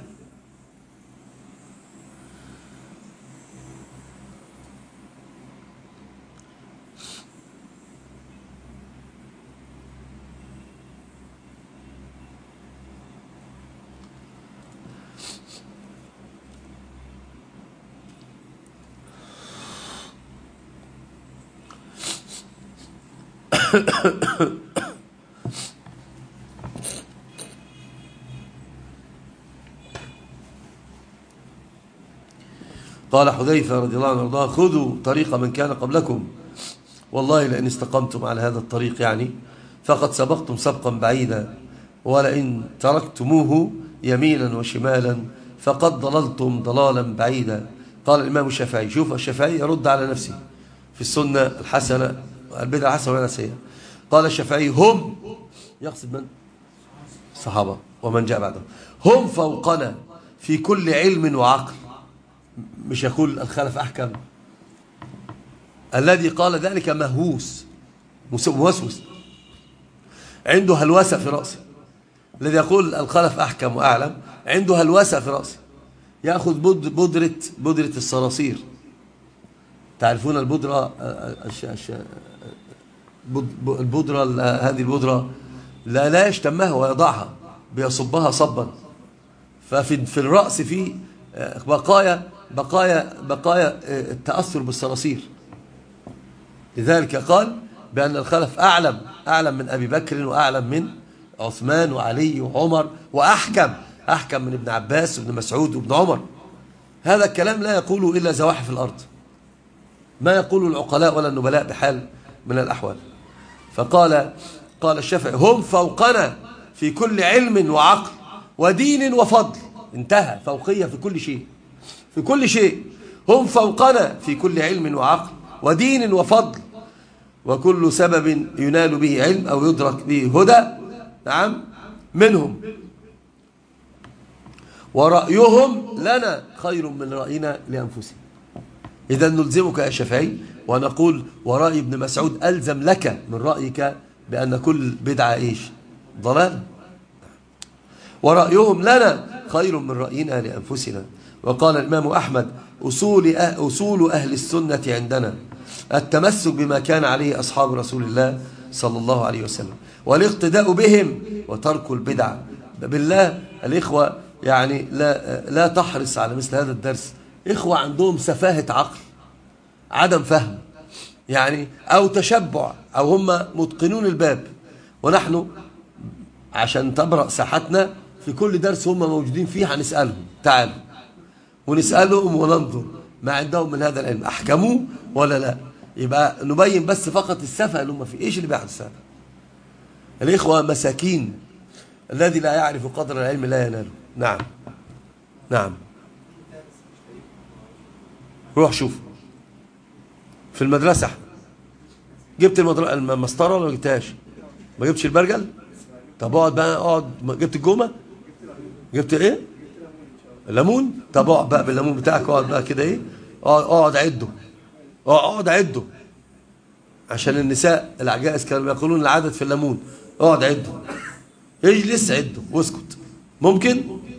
قال حذيفة رضي الله عنه وارضاه: خذوا طريق من كان قبلكم والله لئن استقمتم على هذا الطريق، يعني فقد سبقتم سبقا بعيدا، ولئن تركتموه يمينا وشمالا فقد ضللتم ضلالا بعيدا. قال الإمام الشافعي، شوف الشافعي يرد على نفسه في السنة الحسنة البدعة الحسنة ولا سيئة. قال الشافعي: هم، يقصد من؟ الصحابة ومن جاء بعدهم، هم فوقنا في كل علم وعقل. مش يقول الخلف أحكم، الذي قال ذلك مهووس موسوس، عنده هلوسة في رأسه. الذي يقول الخلف أحكم وأعلم عنده هلوسة في رأسه، يأخذ بودرة الصراصير. تعرفون البودرة، هذه البودرة لا يشتمها ويضعها، بيصبها صبا، ففي الرأس في بقايا التأثر بالصراصير. لذلك قال بأن الخلف أعلم من أبي بكر وأعلم من عثمان وعلي وعمر، أحكم من ابن عباس وابن مسعود وابن عمر. هذا الكلام لا يقوله إلا زواحف الأرض، ما يقوله العقلاء ولا النبلاء بحال من الأحوال. فقال الشافعي: هم فوقنا في كل علم وعقل ودين وفضل. انتهى، فوقية في كل شيء، في كل شيء. هم فوقنا في كل علم وعقل ودين وفضل، وكل سبب ينال به علم أو يدرك به هدى، نعم، منهم، ورأيهم لنا خير من رأينا لأنفسهم. إذا نلزمك يا شافعي ونقول ورأي ابن مسعود ألزم لك من رأيك بأن كل بدعة إيش؟ ضلال. ورأيهم لنا خير من رأينا لأنفسنا. وقال الإمام أحمد: أصول أهل السنة عندنا التمسك بما كان عليه أصحاب رسول الله صلى الله عليه وسلم، والاقتداء بهم، وترك البدع. بالله الإخوة يعني لا تحرص على مثل هذا الدرس. إخوة عندهم سفاهة عقل، عدم فهم يعني، أو تشبع، أو هم متقنون الباب، ونحن عشان تبرأ ساحتنا في كل درس هم موجودين فيه هنسألهم، تعالوا ونسألهم وننظر ما عندهم من هذا العلم، أحكموه ولا لا. يبقى نبين بس فقط السفه اللي هم فيه. إيش اللي بيحدث هذا؟ الإخوة مساكين، الذي لا يعرف قدر العلم لا يناله. نعم نعم، روح شوف في المدرسة. جبت المسطرة ولا ما جبتهاش؟ ما جبتش البرجل؟ طب اقعد بقى، اقعد. جبت الجومة؟ جبت ايه؟ الليمون؟ طب اقعد بقى بالليمون بتاعك، اقعد بقى كده، ايه، اقعد عده، اقعد عده، عشان النساء العجائز كانوا يقولون العدد في الليمون. اقعد عده، اجلس عده واسكت. ممكن؟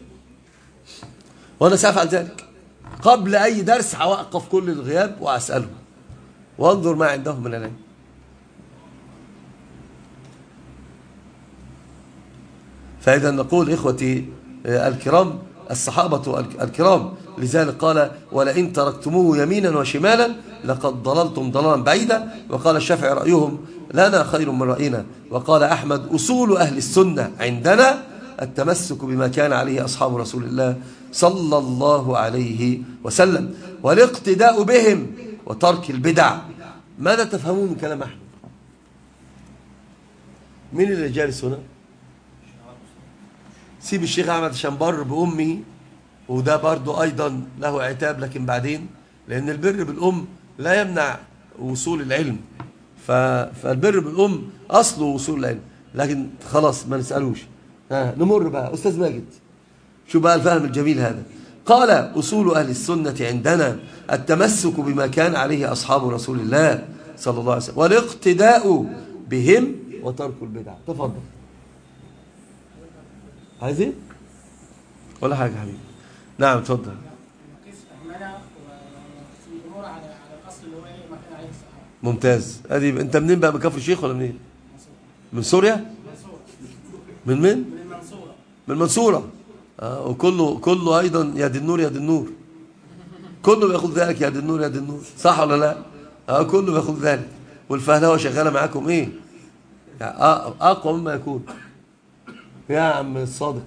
وانا سأفعل ذلك قبل اي درس. هوقف كل الغياب واسأله وانظر ما عندهم من العلم. فإذا نقول إخوتي الكرام الصحابة الكرام، لذلك قال ولئن تركتموه يمينا وشمالا لقد ضللتم ضلالا بعيدا. وقال الشافعي رأيهم لنا خير من رأينا. وقال أحمد أصول أهل السنة عندنا التمسك بما كان عليه أصحاب رسول الله صلى الله عليه وسلم والاقتداء بهم وترك البدع. ماذا تفهمون من كلام أحمد؟ مين اللي جالس هنا؟ سيب الشيخ أحمد عشان بر بأمه، وده برضو أيضا له عتاب لكن بعدين، لأن البر بالأم لا يمنع وصول العلم. فالبر بالأم أصله وصول العلم، لكن خلاص ما نسألوش. نمر بقى أستاذ ماجد، شو بقى الفهم الجميل هذا. قال أصول أهل السنة عندنا التمسك بما كان عليه أصحاب رسول الله صلى الله عليه وسلم والاقتداء بهم وترك البدع. تفضل. عايز ايه؟ ولا حاجة حبيبي. نعم تفضل. ممتاز. ادي انت منين بقى؟ من كفر الشيخ ولا منين؟ من سوريا؟ من من المنصورة. من المنصورة. وكله ايضا يا دي النور يا دي النور، كله بياخد ذلك يا دي النور يا دي النور، صح ولا لا؟ كله بياخد ذلك. والفهلوه شغاله معاكم ايه يعني اقوى مما يكون يا عم الصادق.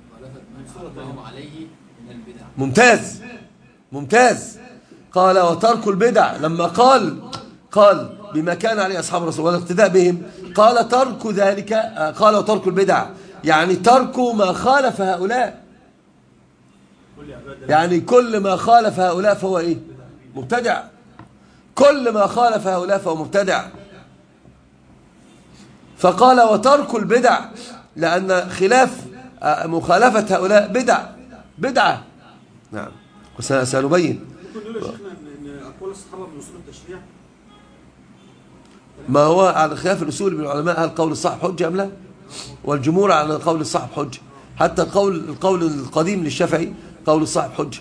ممتاز ممتاز. قال وترك البدع، لما قال بما كان عليه أصحاب الرسول والاقتداء بهم، قال ترك ذلك، قال وترك البدع يعني ترك ما خالف هؤلاء، يعني كل ما خالف هؤلاء فهو ايه؟ مبتدع. كل ما خالف هؤلاء فهو مبتدع. فقال وترك البدع لأن خلاف مخالفة هؤلاء بدعة. نعم وسنبين. ممكن نقول يا شيخنا ان اقوال الصحابه من اصول التشريع؟ ما هو على خلاف الاصول من العلماء، هل قول الصاحب حجه ام لا؟ والجمهور على قول الصاحب حجه، حتى القول القديم للشافعي قول الصاحب حجه.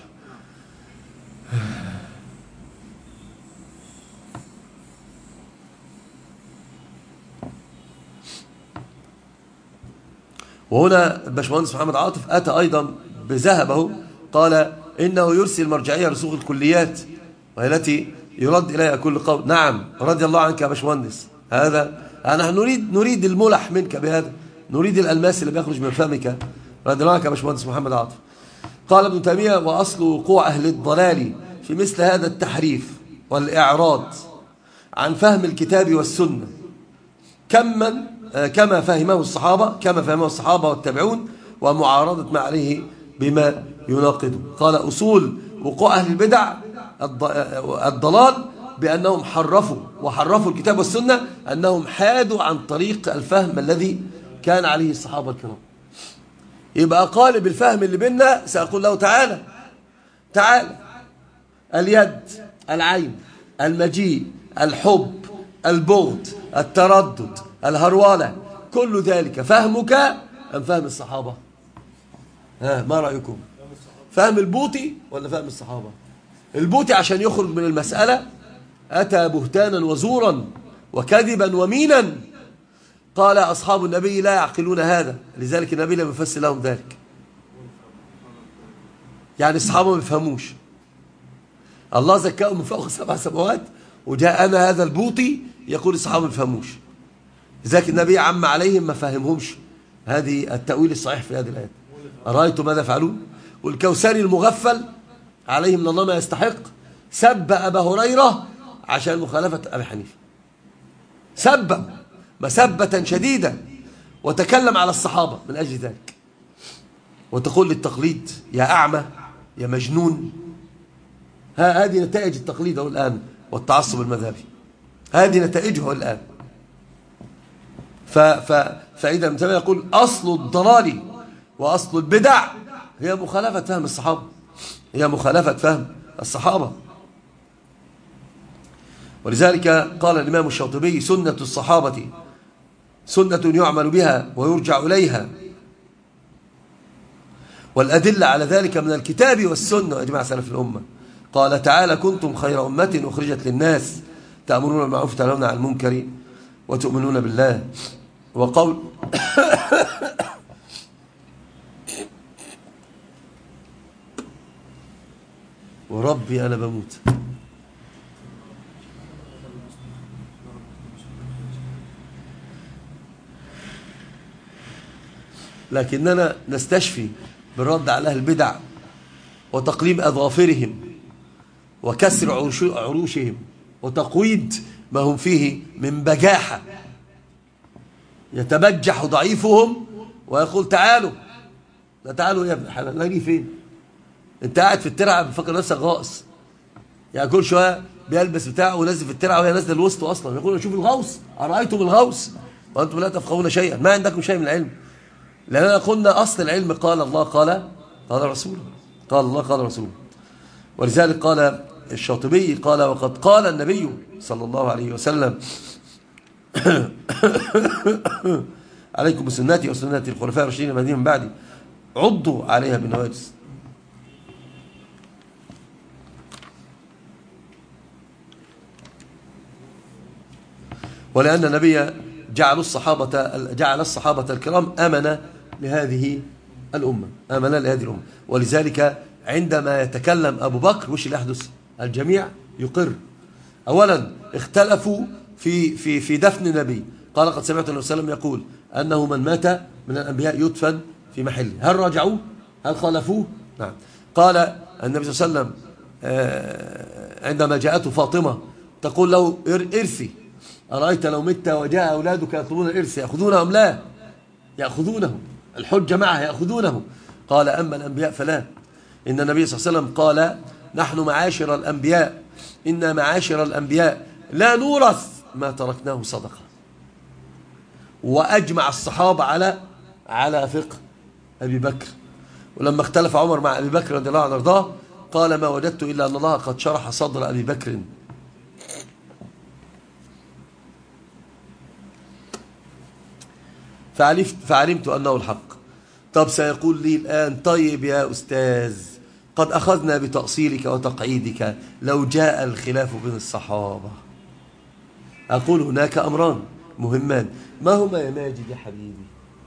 وهنا الباشمهندس محمد عاطف اتى ايضا بذهبه، قال إنه يرسل مرجعية رسوخ الكليات وهي التي يرد إليها كل قول. نعم رضي الله عنك يا باشمهندس. هذا نحن نريد الملح منك بهذا، نريد الألماس اللي بيخرج من فمك. رضي الله عنك يا باشمهندس محمد عاطف. قال ابن تيمية وأصل وقوع أهل الضلال في مثل هذا التحريف والإعراض عن فهم الكتاب والسنة كما فهمه الصحابة والتابعون، ومعارضة ما عليه بما يناقضه. قال أصول وقوع أهل البدع الضلال بأنهم حرفوا الكتاب والسنة، أنهم حادوا عن طريق الفهم الذي كان عليه الصحابة الكرام. يبقى قالب الفهم اللي بيننا سأقول له تعالى اليد، العين، المجيء، الحب، البغض، التردد، الهرولة، كل ذلك فهمك أم فهم الصحابة؟ ما رأيكم؟ فهم البوطي ولا فهم الصحابة؟ البوطي عشان يخرج من المسألة أتى بهتانا وزورا وكذبا ومينا. قال أصحاب النبي لا يعقلون هذا، لذلك النبي لم يفسر لهم ذلك. يعني الصحابة ما بيفهموش، الله زكاهم من فوق 7 سماوات، وجاءنا هذا البوطي يقول الصحابة ما بيفهموش، لذلك النبي عم عليهم ما فهمهمش هذه التأويل الصحيح في هذه الآية. أرأيتم ماذا فعلون؟ والكوثري المغفل عليه من الله ما يستحق سب أبا هريرة عشان مخالفة أبي حنيفة، سب مسبة شديدة، وتكلم على الصحابة من أجل ذلك. وتقول للتقليد يا أعمى يا مجنون. هذه نتائج التقليد الآن والتعصب المذهبي، هذه نتائجه الآن. فإذا ابن تيمية يقول أصل الضلال وأصل البدع هي مخالفة فهم الصحابة، ولذلك قال الإمام الشاطبي: سنة الصحابة سنة يعمل بها ويرجع إليها، والأدلة على ذلك من الكتاب والسنة وإجماع سلف الأمة. قال تعالى: كنتم خير أمة أخرجت للناس تأمرون بالمعروف وتنهون عن المنكر وتؤمنون بالله. وقول وربي أنا بموت. لكننا نستشفي بالرد على أهل البدع وتقليم أظافرهم وكسر عروشهم وتقويد ما هم فيه من بجاحة. يتبجح ضعيفهم ويقول: تعالوا، لا تعالوا يا ابن الحلال، نجي فين؟ انت قاعد في الترعه بفكر نفسك غائص. يعني كل شويه بيلبس بتاعه ونزل في الترعه وهي نازله الوسط اصلا، يقول: شوف الغوص، ارايتم الغوص وانتم لا تفقهون شيئا، ما عندكم شيء من العلم. لاننا قلنا اصل العلم قال الله قال رسوله، قال الله قال رسوله. ولذلك قال الشاطبي: قال: وقد قال النبي صلى الله عليه وسلم: عليكم بسنتي وسنة الخلفاء الراشدين المهديين من بعدي، عضوا عليها بالنواجذ. ولأن النبي جعل الصحابة الكرام أمنة لهذه الأمة، أمنة لهذه الأمة. ولذلك عندما يتكلم أبو بكر وش اللي يحدث؟ الجميع يقر. أولا اختلفوا في دفن النبي. قال: قد سمعت النبي صلى الله عليه وسلم يقول أنه من مات من الأنبياء يدفن في محله. هل رجعوا؟ هل خالفوه؟ نعم. قال النبي صلى الله عليه وسلم عندما جاءته فاطمة تقول له: ارثي، أرأيت لو مت وجاء أولادك يطلبون الإرث يأخذونه أم لا؟ يأخذونه، الحجة معه، يأخذونه. قال: أما الأنبياء فلا. إن النبي صلى الله عليه وسلم قال: نحن معاشر الأنبياء، إن معاشر الأنبياء لا نورث ما تركناه صدقة. وأجمع الصحابة على فقه أبي بكر. ولما اختلف عمر مع أبي بكر رضي الله عنه وارضاه قال: ما وجدت إلا أن الله قد شرح صدر أبي بكر. فعلمت أنه الحق. طب سيقول لي الآن: طيب يا أستاذ، قد أخذنا بتأصيلك وتقعيدك، لو جاء الخلاف بين الصحابة. أقول: هناك أمران مهمان. ما هما يا ماجد يا حبيبي؟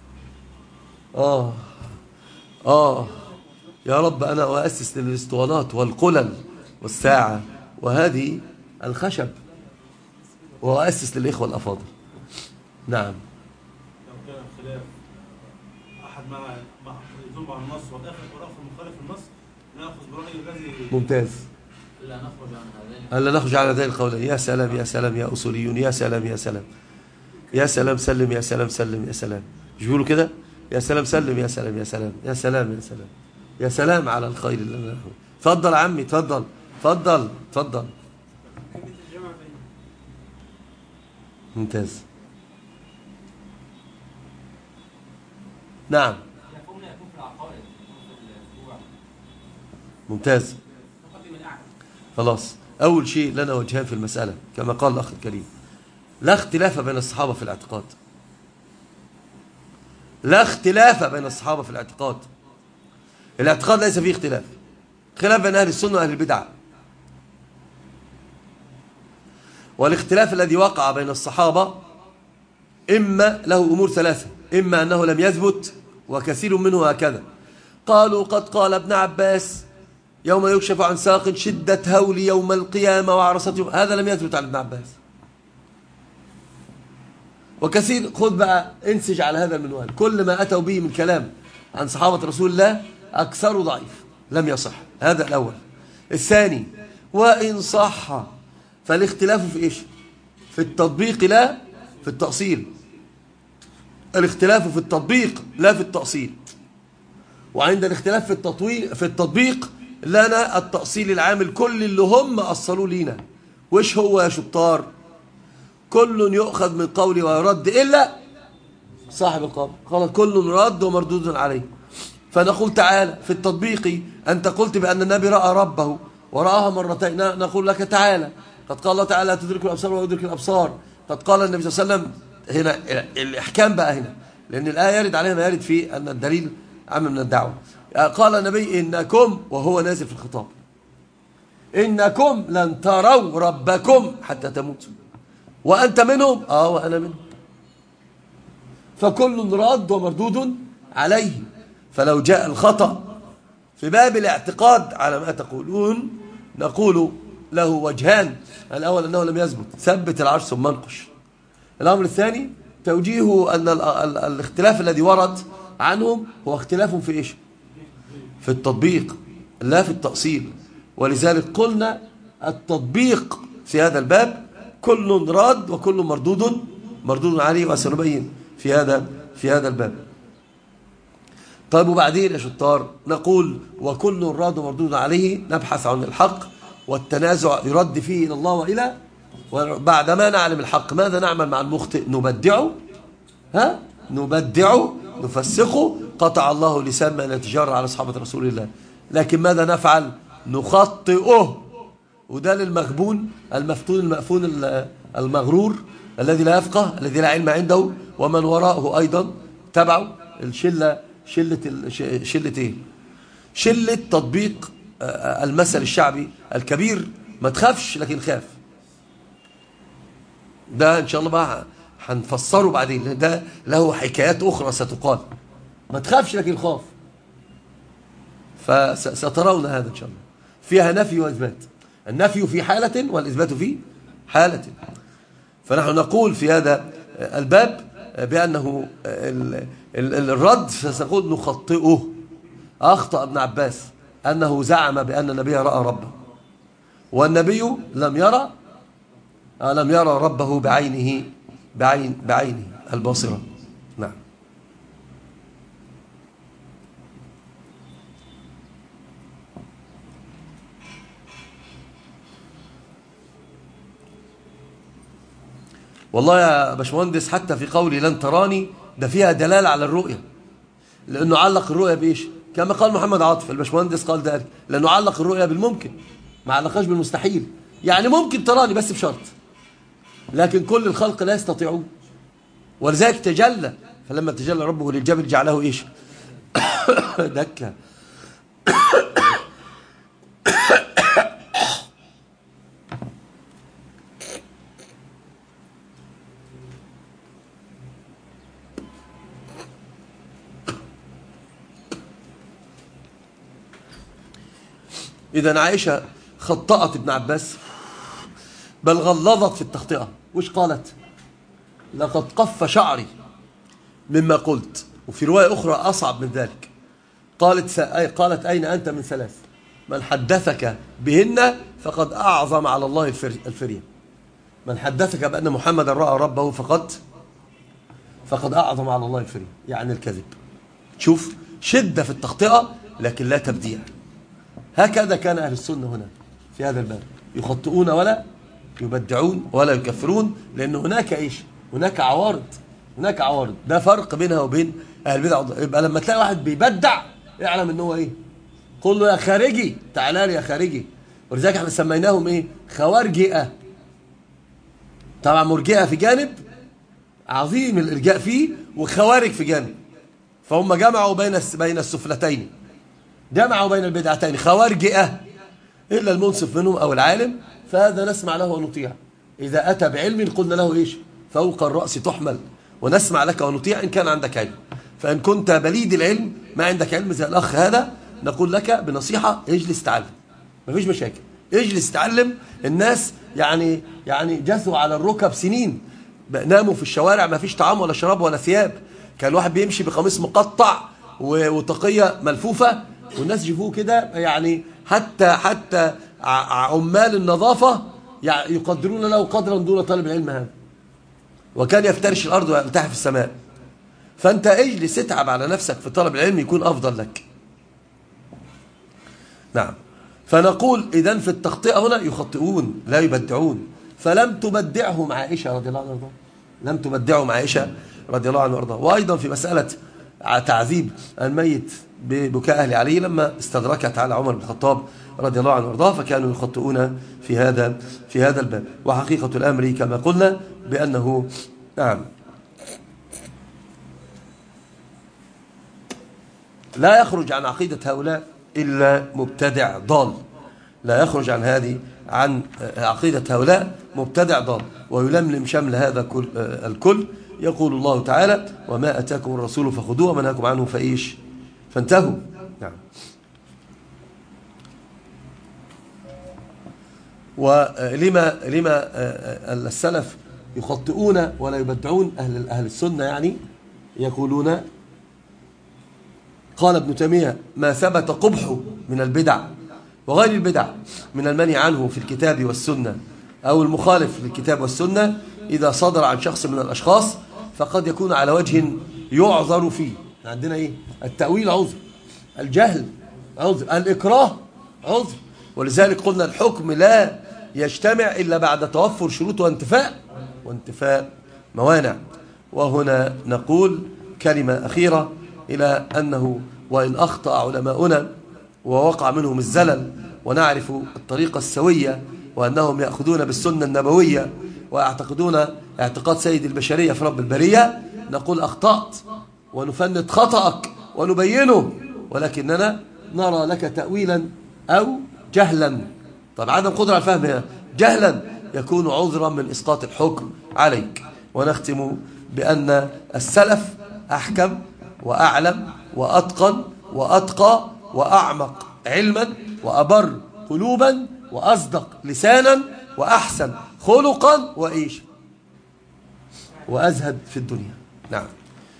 يا رب، أنا أؤسس للإسطوانات والقلل والساعة وهذه الخشب، وأؤسس للإخوة الأفاضل. نعم. لو كان خلاف أحد يدل على النص والآخر مخالف النص، نأخذ برأي الذي ممتاز. ألا نخرج على ذلك القول. يا سلام يا سلام يا أصوليون، يا سلام يا سلام يا سلام، سلم يا سلام، سلم يا سلام. مش بيقولوا كده؟ يا سلام سلم يا سلام يا سلام يا سلام يا سلام يا سلام على الخير اللي أنا. اتفضل يا عمي، اتفضل اتفضل اتفضل. ممتاز. نعم ممتاز. خلاص، أول شيء لنا وجهان في المسألة كما قال الأخ الكريم: لا اختلاف بين الصحابة في الاعتقاد. لا اختلاف بين الصحابة في الاعتقاد. الاعتقاد ليس فيه اختلاف. خلاف بين أهل السنة وأهل البدع. والاختلاف الذي وقع بين الصحابة إما له أمور ثلاثة: إما أنه لم يثبت، وكثير منه هكذا. قالوا: قد قال ابن عباس يوم يكشف عن ساق شدة هول يوم القيامة وعرصته، هذا لم يثبت عن ابن عباس. وكثير، خذ بقى انسج على هذا المنوال، كل ما أتوا به من كلام عن صحابة رسول الله أكثر ضعيف، لم يصح. هذا الأول. الثاني: وإن صح فالاختلاف في إيش؟ في التطبيق لا في التأصيل. الاختلاف في التطبيق لا في التأصيل. وعند الاختلاف في التطبيق لنا التأصيل العامل كل اللي هم أصلوا لينا. وش هو يا شطار؟ كل يؤخذ من قولي ويرد إلا صاحب القول. خلاص، كل رد ومردود عليه. فنقول: تعالى في التطبيق، أنت قلت بأن النبي رأى ربه ورآها مرتين، نقول لك: تعالى قد قال الله تعالى لا تدرك الأبصار ويدرك الأبصار. قد قال النبي صلى الله عليه وسلم. هنا الإحكام بقى هنا، لأن الآية يرد عليها ما يرد في أن الدليل عام من الدعوة. قال النبي إنكم، وهو نازل في الخطاب، إنكم لن تروا ربكم حتى تموتوا وأنت منهم وأنا منهم، فكل راد ومردود عليه. فلو جاء الخطأ في باب الاعتقاد على ما تقولون نقول له وجهان: الأول أنه لم يثبت، ثبت العرش ثم انقش. الأمر الثاني توجيهه أن الاختلاف الذي ورد عنهم هو اختلاف في إيش؟ في التطبيق لا في التأصيل. ولذلك قلنا التطبيق في هذا الباب كل راد وكل مردود عليه، وسنبين في هذا الباب. طيب وبعدين يا شطار نقول وكل راد ومردود عليه، نبحث عن الحق والتنازع يرد فيه إلى الله وإلى، وبعدما نعلم الحق ماذا نعمل مع المخطئ؟ نبدعه نفسقه. قطع الله لسان من يتجرى على أصحابة رسول الله، لكن ماذا نفعل؟ نخطئه. وده للمغبون المفتون المأفون المغرور الذي لا يفقه، الذي لا علم عنده، ومن وراءه أيضا تبعه شلة تطبيق المثل الشعبي الكبير: ما تخافش لكن خاف. ده إن شاء الله بقى هنفسره بعدين، ده له حكايات أخرى ستقال. ما تخافش لكن خاف. فسترون هذا إن شاء الله، فيها نفي وإثبات، النفي في حالة والإثبات في حالة. فنحن نقول في هذا الباب بأنه الرد سنقول نخطئه. أخطأ ابن عباس أنه زعم بأن النبي رأى ربه، والنبي لم يرى ربه بعينه الباصرة. نعم. والله يا باشمهندس حتى في قولي لن تراني ده فيها دلالة على الرؤية، لأنه علق الرؤية بإيش؟ كما قال محمد عاطف الباشمهندس قال ده، لأنه علق الرؤية بالممكن، ما علقهاش بالمستحيل. يعني ممكن تراني بس بشرط، لكن كل الخلق لا يستطيعون. ولذلك تجلى، فلما تجلى ربه للجبل جعله إيش؟ دكة. إذن عائشة خطأت ابن عباس، بل غلظت في التخطئة. وش قالت؟ لقد قف شعري مما قلت. وفي رواية أخرى أصعب من ذلك، قالت أين أنت من ثلاث؟ من حدثك بهن فقد أعظم على الله الفرية. من حدثك بأن محمد رأى ربه فقد أعظم على الله الفرية، يعني الكذب. شوف شدة في التخطئة لكن لا تبديع. هكذا كان أهل السنة هنا في هذا الباب، يخطئون ولا يبدعون ولا يكفرون، لأن هناك عوارض. ده فرق بينها وبين أهل البدع. يبقى لما تلاقي واحد بيبدع اعلم ان هو ايه؟ قل له يا خارجي، تعالى لي يا خارجي. ولذلك احنا سميناهم ايه؟ خوارجئة. طبعا مرجئة في جانب عظيم الارجاء فيه، وخوارج في جانب، فهم جمعوا بين السفلتين، جمعوا بين البدعتين، خوارجئة. إلا المنصف منهم أو العالم فهذا نسمع له ونطيع. إذا أتى بعلم قلنا له إيش؟ فوق الرأس تحمل، ونسمع لك ونطيع إن كان عندك علم. فإن كنت بليد العلم ما عندك علم زي الأخ هذا، نقول لك بنصيحة: اجلس تعلم، مفيش مشاكل، اجلس تعلم. الناس يعني جثوا على الركب سنين، ناموا في الشوارع، ما فيش طعام ولا شراب ولا ثياب. كان الواحد بيمشي بقميص مقطع وطاقية ملفوفة، والناس يشوفوه كده. يعني حتى عمال النظافة يقدرون له قدرا دون طالب العلم هذا، وكان يفترش الأرض ويلتحف السماء. فأنت اجلس اتعب على نفسك في طلب العلم يكون أفضل لك. نعم. فنقول إذن في التخطئة هنا يخطئون لا يبدعون. فلم تبدعهم عائشة رضي الله عنها، لم تبدعهم عائشة رضي الله عنها وارضاها. وأيضا في مسألة تعذيب الميت ببكاء أهل علي لما استدركت على عمر بن الخطاب رضي الله عنه وارضاه، فكانوا يخطئون في هذا الباب. وحقيقة الأمر كما قلنا بأنه نعم لا يخرج عن عقيدة هؤلاء إلا مبتدع ضال، لا يخرج عن عقيدة هؤلاء مبتدع ضال، ويلملم شمل هذا الكل. يقول الله تعالى: وما أتاكم الرسول فخذوه وما نهاكم عنه فانتهوا. نعم. ولما السلف يخطئون ولا يبدعون أهل السنة؟ يعني يقولون، قال ابن تيمية: ما ثبت قبحه من البدع وغير البدع من المنهي عنه في الكتاب والسنة أو المخالف للكتاب والسنة إذا صدر عن شخص من الأشخاص فقد يكون على وجه يعذر فيه. عندنا إيه؟ التأويل عذر، الجهل عذر، الإكراه عذر. ولذلك قلنا الحكم لا يجتمع إلا بعد توفر شروط وانتفاء موانع. وهنا نقول كلمة أخيرة، إلى أنه وإن أخطأ علماؤنا ووقع منهم الزلل ونعرف الطريقة السوية وأنهم يأخذون بالسنة النبوية ويعتقدون اعتقاد سيد البشرية في رب البرية، نقول أخطأت ونفند خطأك ونبينه، ولكننا نرى لك تأويلا أو جهلا. طب عدم قدرة على الفهم جهلا يكون عذرا من إسقاط الحكم عليك. ونختم بأن السلف أحكم وأعلم وأتقن وأتقى وأعمق علما وأبر قلوبا وأصدق لسانا وأحسن خلقا وأزهد في الدنيا. نعم.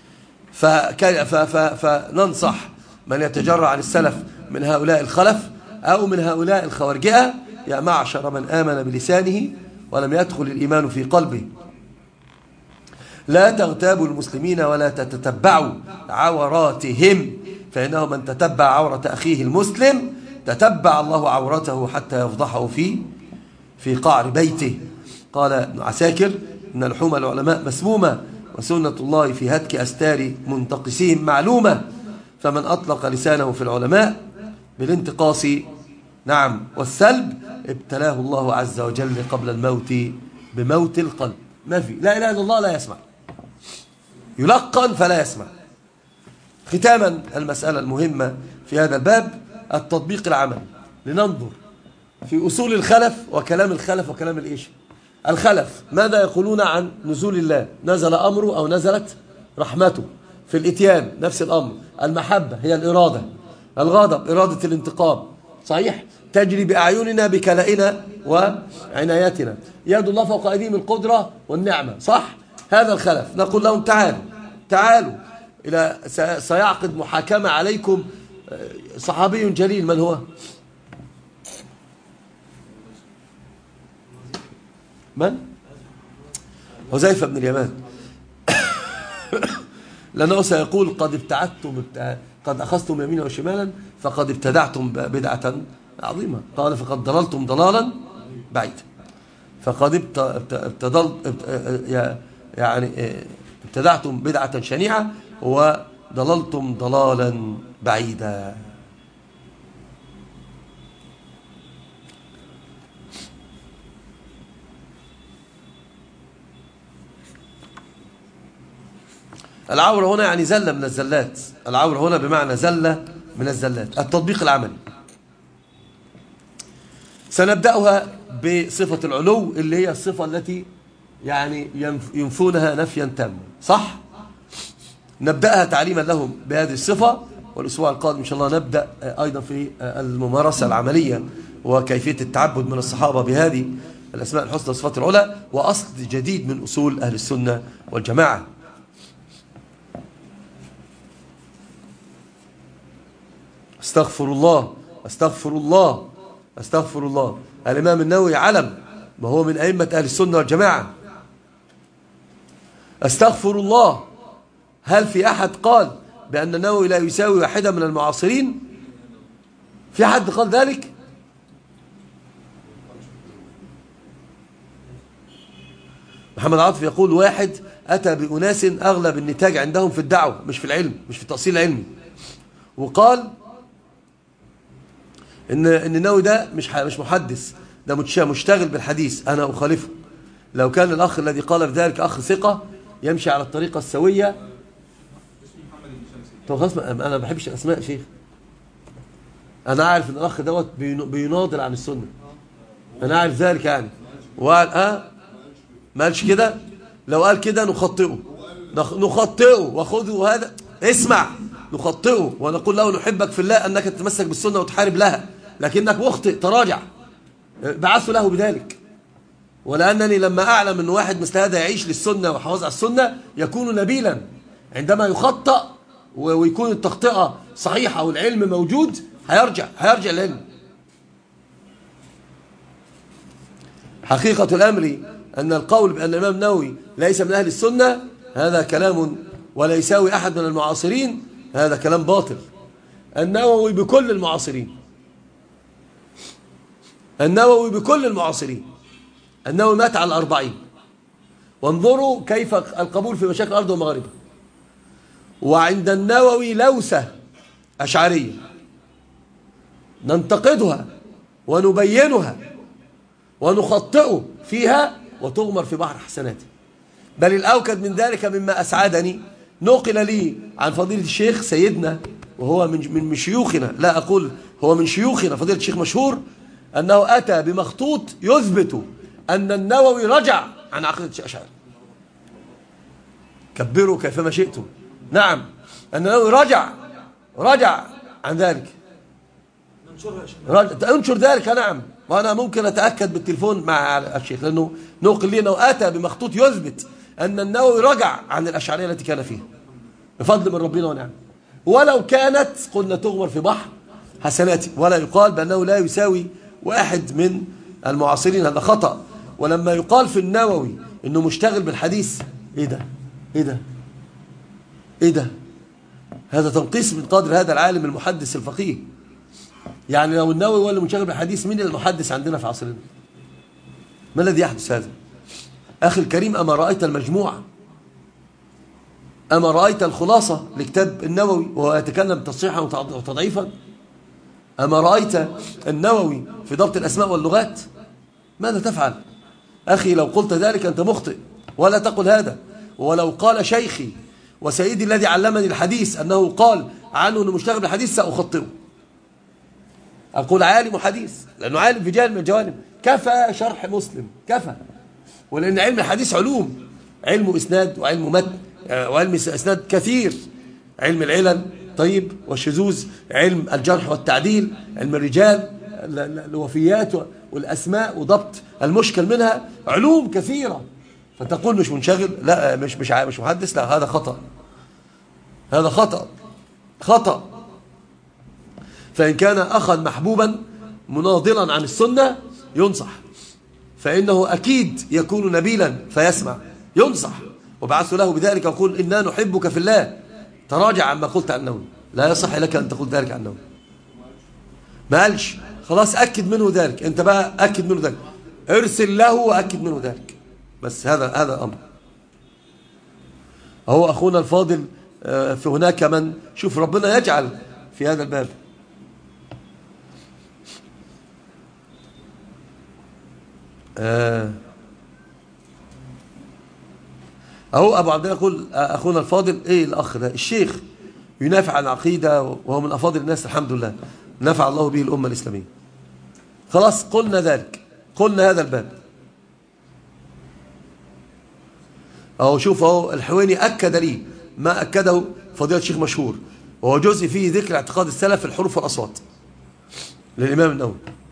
فننصح من يتجرع عن السلف من هؤلاء الخلف أو من هؤلاء الخوارجئة: يا معشر من آمن بلسانه ولم يدخل الإيمان في قلبه، لا تغتابوا المسلمين ولا تتتبعوا عوراتهم، فإنه من تتبع عورة أخيه المسلم تتبع الله عورته حتى يفضحه في قعر بيته. قال ابن عساكر: إن لحوم العلماء مسمومة وسنة الله في هتك أستار منتقسيهم معلومة، فمن أطلق لسانه في العلماء بالانتقاص نعم والسلب ابتلاه الله عز وجل قبل الموت بموت القلب. ما في لا إله إلا الله لا يسمع، يلقن فلا يسمع. ختاما المسألة المهمة في هذا الباب التطبيق العملي. لننظر في أصول الخلف وكلام الخلف وكلام الخلف ماذا يقولون عن نزول الله؟ نزل أمره أو نزلت رحمته. في الإتيان نفس الأمر. المحبة هي الإرادة، الغضب إرادة الانتقام، صحيح؟ تجري بأعيننا بكلائنا وعنايتنا. يد الله فوق أيديهم القدرة والنعمة، صح؟ هذا الخلف. نقول لهم: تعالوا إلى سيعقد محاكمة عليكم صحابي جليل. من هو؟ من؟ حذيفة بن اليمان. لأنه سيقول: قد أخذتم يمينا وشمالا فقد ابتدعتم بدعة عظيمة. قال: فقد ضللتم ضلالا بعيدا. فقد ابتدعتم بدعة شنيعة وضللتم ضلالا بعيدا. العورة هنا يعني زلة من الزلات. العورة هنا بمعنى زلة من الزلات. التطبيق العملي سنبدأها بصفة العلو، اللي هي الصفة التي يعني ينفونها نفيا تاما، صح؟ نبدأها تعليما لهم بهذه الصفة، والأسبوع القادم إن شاء الله نبدأ أيضا في الممارسة العملية وكيفية التعبد من الصحابة بهذه الأسماء الحسنى والصفات العلى، وأصل جديد من أصول أهل السنة والجماعة. استغفر الله استغفر الله استغفر الله. الإمام النووي علم، وهو من أئمة أهل السنة والجماعة. استغفر الله. هل في أحد قال بأن النووي لا يساوي واحدة من المعاصرين؟ في حد قال ذلك؟ محمد عاطف يقول: واحد أتى بأناس أغلب النتاج عندهم في الدعوة مش في العلم، مش في التأصيل العلمي، وقال ان النووي ده مش محدث، ده مشتغل بالحديث، انا اخالفه. لو كان الاخ الذي قال بذلك اخ ثقة يمشي على الطريقة السوية. طب خلاص، انا ما بحبش الاسماء يا شيخ. انا عارف ان الاخ دوت بيناضل عن السنة، انا عارف ذلك يعني. وقال ما قالش كده. لو قال كده نخطئه وخذوا هذا، اسمع، نخطئه ونقول له نحبك في الله انك تتمسك بالسنة وتحارب لها، لكنك مخطئ، تراجع. بعثوا له بذلك. ولأنني لما أعلم أن واحد مثل هذا يعيش للسنة وحافظ على السنة يكون نبيلا عندما يخطأ ويكون التخطئة صحيحة والعلم موجود، هيرجع العلم. حقيقة الأمر أن القول بأن الإمام النووي ليس من أهل السنة هذا كلام ولا يساوي أحد من المعاصرين، هذا كلام باطل. النووي بكل المعاصرين، النووي بكل المعاصرين. النووي مات على 40. وانظروا كيف القبول في مشاكل الأرض ومغاربها. وعند النووي لوثة أشعرية ننتقدها ونبينها ونخطئه فيها وتغمر في بحر حسناته. بل الأوكد من ذلك مما أسعدني نقل لي عن فضيلة الشيخ سيدنا، وهو من شيوخنا، لا أقول هو من شيوخنا، فضيلة الشيخ مشهور، أنه أتى بمخطوط يثبت أن النووي رجع عن عقيدة الأشاعرة. كبروا كيفما شئتم. نعم، أن النووي رجع عن ذلك. انشر ذلك. نعم، وأنا ممكن أتأكد بالتليفون مع الشيخ، لأنه نقل لي أنه أتى بمخطوط يثبت أن النووي رجع عن الأشعرية التي كان فيها بفضل من ربنا ونعم. ولو كانت قلنا تغمر في بحر حسناتي، ولا يقال بأنه لا يساوي واحد من المعاصرين، هذا خطأ. ولما يقال في النووي انه مشتغل بالحديث، ايه ده هذا تنقيص من قدر هذا العالم المحدث الفقيه. يعني لو النووي هو اللي منشغل بالحديث، مين المحدث عندنا في عصرنا؟ ما الذي يحدث هذا؟ اخي الكريم، اما رأيت المجموعة، اما رأيت الخلاصة لكتاب النووي وهو يتكلم تصحيحا وتضعيفا؟ اما رأيت النووي في ضبط الاسماء واللغات؟ ماذا تفعل؟ أخي لو قلت ذلك أنت مخطئ، ولا تقل هذا. ولو قال شيخي وسيدي الذي علمني الحديث أنه قال عنه أنه مشتغل بالحديث سأخطئه. أقول عالم حديث، لأنه عالم في جانب من الجوانب. كفى شرح مسلم، كفى. ولأن علم الحديث علم إسناد وعلم متن وعلم إسناد كثير. علم العلل طيب والشذوذ، علم الجرح والتعديل، علم الرجال، الوفيات والأسماء وضبط المشكل منها، علوم كثيرة. فتقول مش منشغل، لا مش محدث، لا، هذا خطأ، هذا خطأ. فإن كان أخا محبوبا مناضلا عن السنة ينصح، فإنه أكيد يكون نبيلا فيسمع، ينصح. وبعثوا له بذلك وقول إنا نحبك في الله، تراجع عما قلت عن النووي، لا يصح لك أن تقول ذلك عن النووي. ما قالش، خلاص أكد منه ذلك. أنت بقى أكد منه ذلك، ارسل له وأكد منه ذلك. بس هذا أمر. هو أخونا الفاضل في هناك من، شوف ربنا يجعل في هذا الباب. أهو أبو عبد الله يقول أخونا الفاضل، إيه الأخ ده الشيخ ينافع عن العقيدة وهو من أفاضل الناس، الحمد لله نفع الله به الأمة الإسلامية. خلاص قلنا ذلك، قلنا هذا الباب. أهو شوف، أهو الحويني أكد لي ما أكده فضيلة الشيخ مشهور، وهو جزء فيه ذكر اعتقاد السلف في الحروف والأصوات للإمام النووي.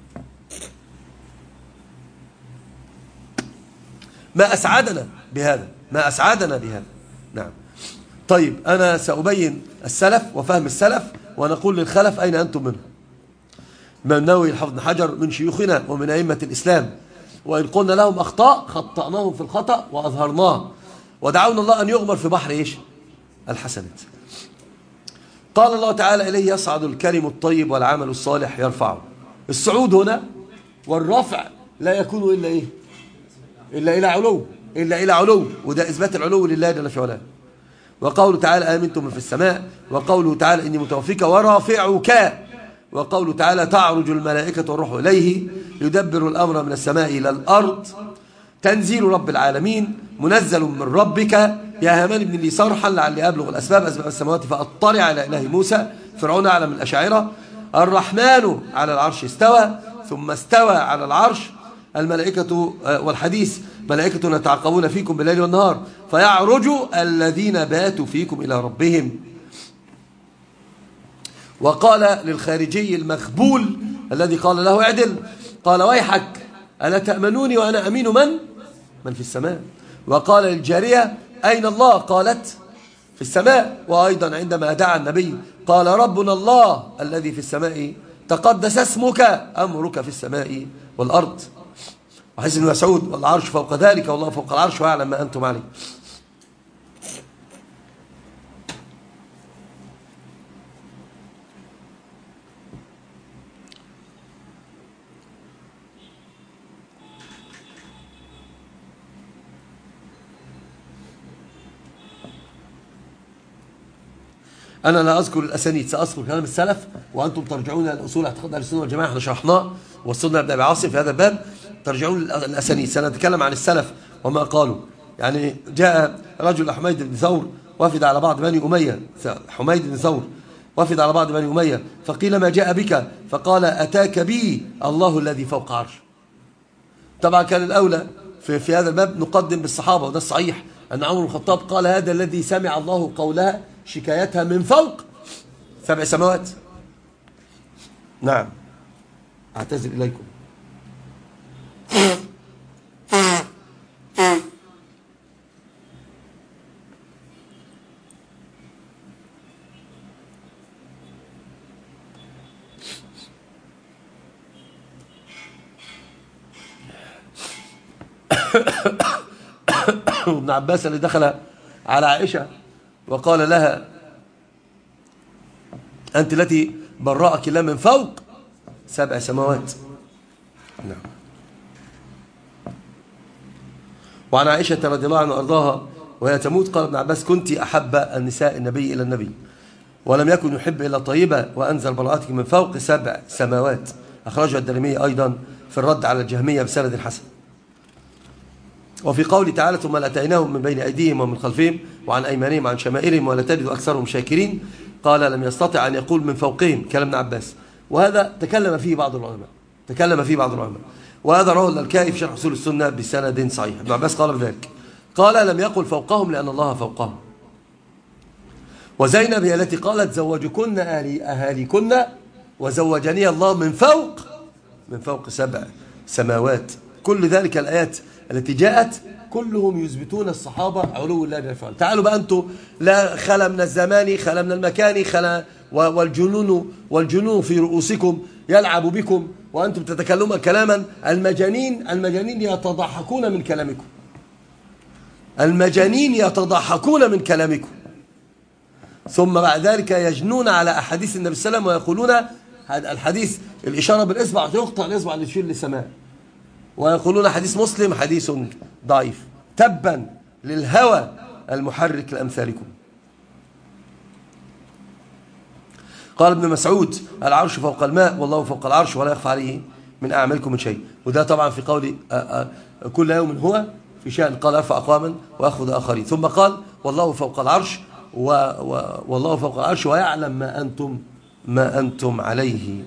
ما أسعدنا بهذا، ما أسعدنا بهذا. نعم. طيب أنا سأبين السلف وفهم السلف، ونقول للخلف أين أنتم منه. الإمام النووي الحافظ بن حجر من شيوخنا ومن أئمة الإسلام، وإن قلنا لهم أخطاء خطأناهم في الخطأ وأظهرناه، ودعونا الله أن يغمر في بحر إيش؟ الحسنات. قال الله تعالى إليه يصعد الكلم الطيب والعمل الصالح يرفعه. الصعود هنا والرفع لا يكون إلا إيه؟ إلا إلى علو، وده إثبات العلو لله جل في علاه. وقوله تعالى آمنتم من في السماء، وقوله تعالى إني متوفيك ورافعك، وقوله تعالى تعرج الملائكة والروح إليه يدبر الأمر من السماء إلى الأرض تنزيل رب العالمين منزل من ربك يا هامان ابن لي صرحا لعلي أبلغ الأسباب السماوات فأطلع على إله موسى فرعون أعلم من الأشاعرة الرحمن على العرش استوى ثم استوى على العرش الملائكة والحديث ملائكة يتعاقبون فيكم بالليل والنهار فيعرج الذين باتوا فيكم إلى ربهم. وقال للخارجي المخبول الذي قال له اعدل قال ويحك ألا تأمنوني وأنا أمين من في السماء. وقال للجارية أين الله قالت في السماء. وأيضا عندما دعا النبي قال ربنا الله الذي في السماء تقدس اسمك أمرك في السماء والأرض. وحديث ابن مسعود والعرش فوق ذلك والله فوق العرش ويعلم ما أنتم عليه. أنا لا أذكر الأسانيد سأذكر كلام السلف وأنتم ترجعون للأصول اعتقاد أهل السنة والجماعة احنا شرحناه وصلنا لابن أبي عاصم في هذا الباب ترجعون للأسانيد سنتكلم عن السلف وما قالوا. يعني جاء رجل حميد بن ثور وفد على بعض بني أمية حميد بن ثور وفد على بعض بني أمية فقيل ما جاء بك فقال أتاك بي الله الذي فوق عرش. طبعا كان الأولى في هذا الباب نقدم بالصحابة وده الصحيح أن عمر بن الخطاب قال هذا الذي سمع الله قولها شكايتها من فوق 7 سماوات. نعم أعتذر إليكم. ابن عباس اللي دخل على عائشة وقال لها أنت التي برأك الله من فوق 7 سماوات. نعم. وعن عائشة رضي الله عنها وأرضاها وهي تموت قال ابن عباس كنت أحب النساء النبي إلى النبي ولم يكن يحب إلا طيبة وأنزل براءتك من فوق 7 سماوات. أخرجها الدارمي أيضا في الرد على الجهمية بسند حسن. وفي قوله تعالى ثم لأتيناهم من بين أيديهم ومن خلفهم وعن أيمانهم وعن شمائلهم ولا تجد أكثرهم شاكرين قال لم يستطع أن يقول من فوقهم كلام ابن عباس. وهذا تكلم فيه بعض العلماء وهذا رواه اللالكائي في شرح أصول السنة بسند صحيح. ابن عباس قال بذلك قال لم يقل فوقهم لأن الله فوقهم. وزينب هي التي قالت زوجكن أهاليكن وزوجني الله من فوق 7 سماوات. كل ذلك الآيات التي جاءت كلهم يثبتون الصحابة علو الله جل وعلا. تعالوا بقى أنتم لا خلا من الزمان خلا من المكان خلا والجنون في رؤوسكم يلعب بكم وأنتم تتكلمون كلاما المجانين يتضحكون من كلامكم. المجانين يتضحكون من كلامكم ثم بعد ذلك يجنون على أحاديث النبي صلى الله عليه وسلم ويقولون الحديث الإشارة بالإصبع يقطع الإصبع اللي يشير للسماء ويقولون حديث مسلم حديث ضعيف تبا للهوى المحرك لأمثالكم. قال ابن مسعود العرش فوق الماء والله فوق العرش ولا يخفى عليه من أعمالكم من شيء. وده طبعا في قول كل يوم هو في شأن قال أرفع أقواما وأخذ آخرين ثم قال والله فوق العرش والله فوق العرش ويعلم ما أنتم عليه.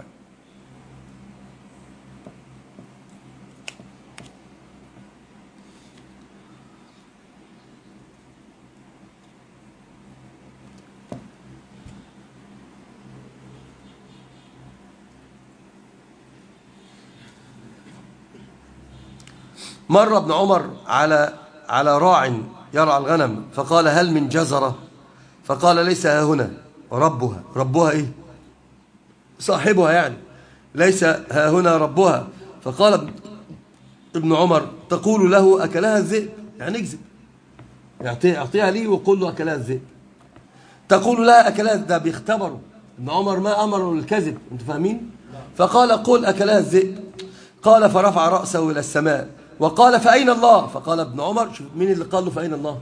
مر ابن عمر على راع يرعى الغنم فقال هل من جزرة فقال ليس ها هنا ربها ايه صاحبها يعني ليس ها هنا ربها. فقال ابن عمر تقول له أكلها الذئب يعني اكذب يعطيها لي وقول له أكلها الذئب تقول لها أكلها ده بيختبروا ابن عمر ما أمره للكذب انتوا فاهمين. فقال قل أكلها الذئب قال فرفع رأسه إلى السماء وقال فأين الله فقال ابن عمر شوف مين اللي قال له فأين الله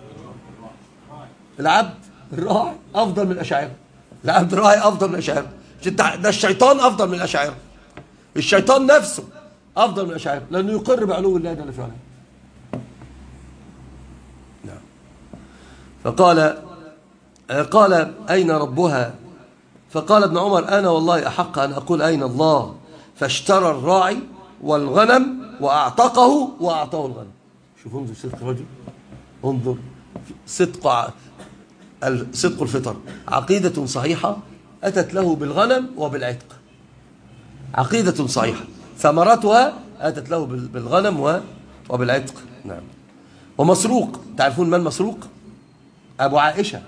العبد الراعي أفضل من الأشاعرة العبد الراعي أفضل من الأشاعرة ده الشيطان أفضل من الأشاعرة. الشيطان نفسه أفضل من الأشاعرة لأنه يقر بعلو الله جل وعلا. نعم. قال أين ربها؟ فقال ابن عمر أنا والله أحق أن أقول أين الله، فاشترى الراعي والغنم وأعتقه وأعطاه الغنم. شوف انظر صدق الرجل، انظر صدق الفطر. عقيدة صحيحة أتت له بالغنم وبالعتق، عقيدة صحيحة ثمرتها أتت له بالغنم وبالعتق. نعم. ومسروق، تعرفون من مسروق؟ أبو عائشة.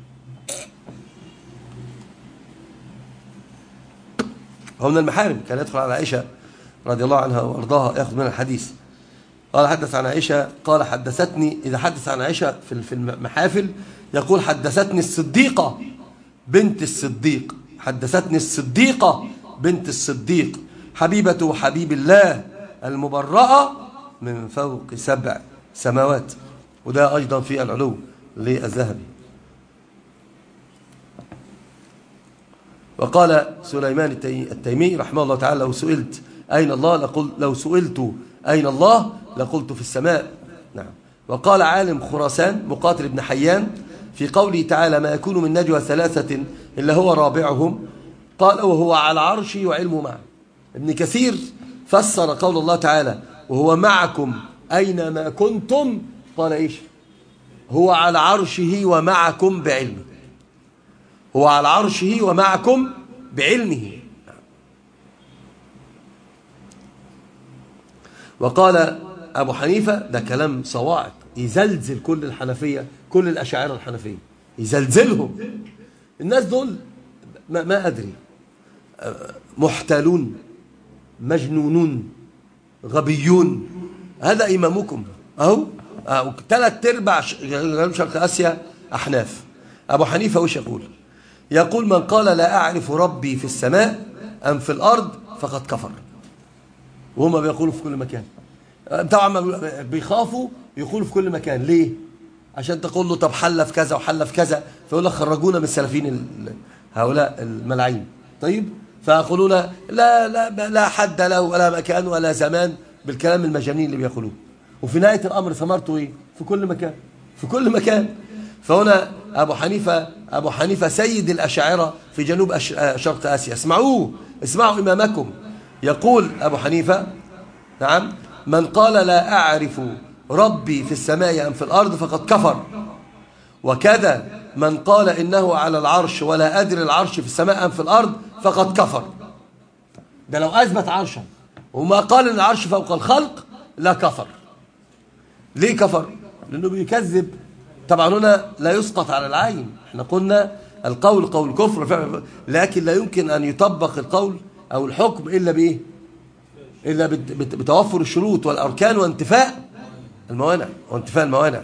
هو من المحارم، كان يدخل على عائشة رضي الله عنها وارضاها ياخذ منها الحديث. قال حدث عن عائشة، قال حدثتني، إذا حدث عن عائشة في المحافل يقول حدثتني الصديقة بنت الصديق، حدثتني الصديقة بنت الصديق، حبيبة حبيب الله المبرأة من فوق 7 سماوات. وده أيضا في العلو للذهبي. وقال سليمان التيمي رحمه الله تعالى لو سئلت أين الله لو سئلت أين الله لقلت في السماء. نعم. وقال عالم خراسان مقاتل بن حيان في قوله تعالى ما يكون من نجوى 3 إلا هو رابعهم، قال وهو على عرشه وعلمه معه. ابن كثير فسر قول الله تعالى وهو معكم أينما كنتم، قال إيش؟ هو على عرشه ومعكم بعلمه، هو على عرشه ومعكم بعلمه. وقال أبو حنيفة، ده كلام صواعق يزلزل كل الحنفية، كل الأشاعرة الحنفية يزلزلهم. الناس دول ما أدري، محتالون مجنونون غبيون. هذا إمامكم أهو 3/4 شرق آسيا أحناف. أبو حنيفة وش يقول؟ يقول من قال لا أعرف ربي في السماء أم في الأرض فقد كفر. وهم بيقولوا في كل مكان، طبعا بيخافوا يقولوا في كل مكان. ليه؟ عشان تقول له طب حل في كذا وحل في كذا، فيقول لك خرجونا من السلفيين هؤلاء الملعين. طيب فيقولون لا حد له ولا مكان ولا زمان بالكلام المجانين اللي بيقولوه، وفي نهاية الأمر ثمرته إيه؟ في كل مكان، في كل مكان. فهنا أبو حنيفة سيد الأشاعرة في جنوب شرق آسيا. اسمعوا إمامكم. يقول أبو حنيفة نعم من قال لا أعرف ربي في السماء أم في الأرض فقد كفر، وكذا من قال إنه على العرش ولا أدري العرش في السماء أم في الأرض فقد كفر. ده لو أثبت عرشا وما قال إن العرش فوق الخلق لا كفر. ليه كفر؟ لأنه بيكذب. طبعا هنا لا يسقط على العين، احنا قلنا القول قول كفر، لكن لا يمكن أن يطبق القول أو الحكم إلا بإيه؟ إلا بتوفر الشروط والأركان وانتفاء الموانع.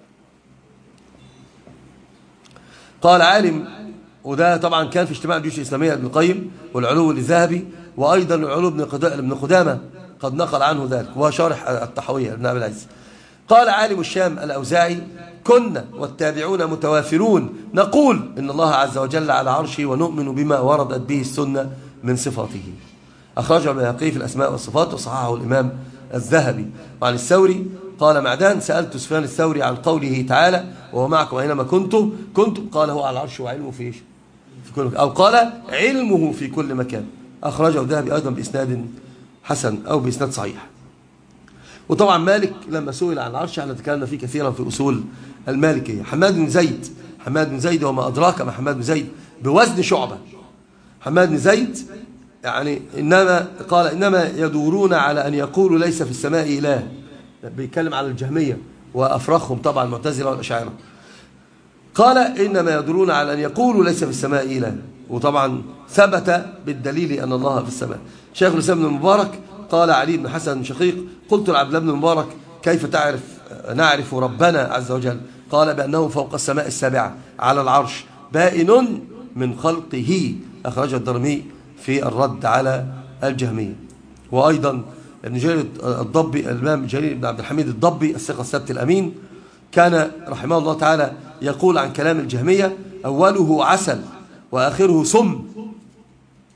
قال عالم، وده طبعا كان في اجتماع الجيوش الإسلامية ابن القيم والعلو للذهبي، وأيضا العلو ابن قدامة قد نقل عنه ذلك، وهو شارح الطحاوية ابن أبي العز. قال عالم الشام الأوزاعي كنا والتابعون متوافرون نقول إن الله عز وجل على عرشه ونؤمن بما وردت به السنة من صفاته. أخرجه البيهقي في الأسماء والصفات وصححه الإمام الذهبي. وعن الثوري قال معدان سألت سفيان الثوري عن قوله تعالى وهو معكم أينما كنتم قال هو على العرش وعلمه في كل مكان، أو قال علمه في كل مكان. أخرجه الذهبي أيضا بإسناد حسن أو بإسناد صحيح. وطبعا مالك لما سئل عن العرش احنا تكلمنا فيه كثيرا في أصول المالكية. حماد بن زيد وما أدراك ما حماد بن زيد بوزن شعبة. حماد بن زيد يعني إنما يدورون على أن يقولوا ليس في السماء إله، بيتكلم على الجهمية وأفرخهم طبعا المعتزلة والأشاعرة. قال إنما يدورون على أن يقولوا ليس في السماء إله، وطبعا ثبت بالدليل أن الله في السماء. شيخ الإسلام بن المبارك قال علي بن حسن شقيق قلت لعبد الله بن المبارك كيف نعرف ربنا عز وجل؟ قال بأنه فوق السماء السابعة على العرش بائن من خلقه. أخرج الدرمي في الرد على الجهمية. وأيضا ابن جرير الضبي، الإمام جرير بن عبد الحميد الضبي الثقة الثبت الأمين، كان رحمه الله تعالى يقول عن كلام الجهمية أوله عسل وآخره سم.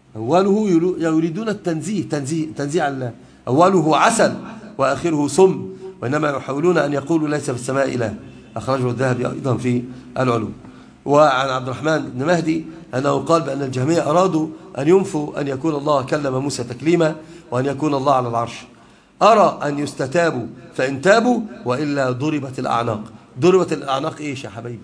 أوله يريدون التنزيه، تنزيه عن الله. أوله عسل وآخره سم، وإنما يحاولون أن يقولوا ليس في السماء إله. أخرجه الذهبي أيضا في العلوم. وعن عبد الرحمن بن مهدي أنه قال بأن الجهمية أرادوا أن ينفوا أن يكون الله كلم موسى تكليما وأن يكون الله على العرش. أرى أن يستتابوا فإن تابوا وإلا ضربت الأعناق. ضربت الأعناق إيش يا حبيبي؟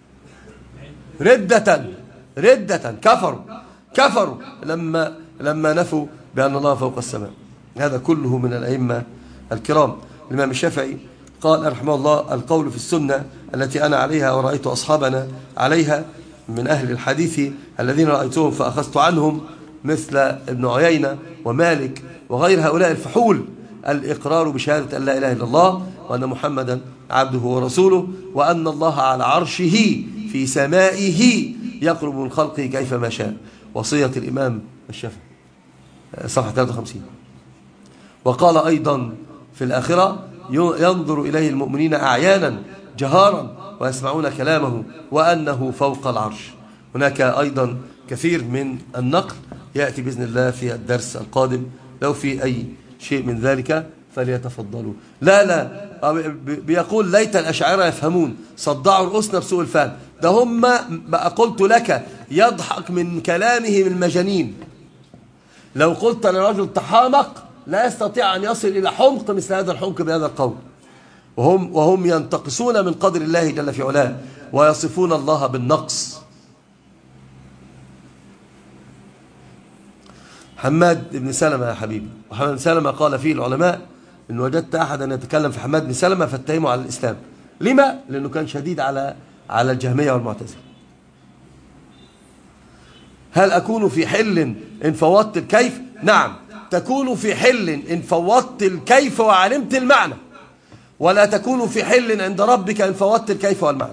ردة كفروا لما نفوا بأن الله فوق السماء. هذا كله من الأئمة الكرام. الإمام الشافعي قال رحمه الله: القول في السنة التي أنا عليها ورأيت أصحابنا عليها من أهل الحديث الذين رأيتهم فأخذت عنهم مثل ابن عيينة ومالك وغير هؤلاء الفحول: الإقرار بشهادة أن لا إله إلا الله وأن محمدا عبده ورسوله وأن الله على عرشه في سمائه يقرب من خلقه كيفما شاء. وصية الإمام الشافعي صفحة 53. وقال أيضا في الآخرة: ينظر إليه المؤمنين أعيانا جهارا ويسمعون كلامه وأنه فوق العرش. هناك أيضا كثير من النقل يأتي بإذن الله في الدرس القادم. لو في أي شيء من ذلك فليتفضلوا. لا بيقول: ليت الأشاعرة يفهمون، صدعوا رؤوسنا بسوء الفهم. ده هم بقى قلت لك يضحك من كلامهم المجانين. لو قلت لرجل تحامق لا يستطيع أن يصل إلى حمق مثل هذا الحمق بهذا القول. وهم ينتقصون من قدر الله جل في علاه ويصفون الله بالنقص. حماد بن سلمة يا حبيبي، وحماد بن سلمة قال فيه العلماء إن وجدت أحدا يتكلم في حماد بن سلمة فاتهمه على الإسلام. لما؟ لأنه كان شديد على الجهمية والمعتزلة. هل أكون في حل إن فوضت الكيف؟ نعم، تكون في حل إن فوضت الكيف وعلمت المعنى، ولا تكون في حل عند ربك إن فوضت الكيف والمعنى.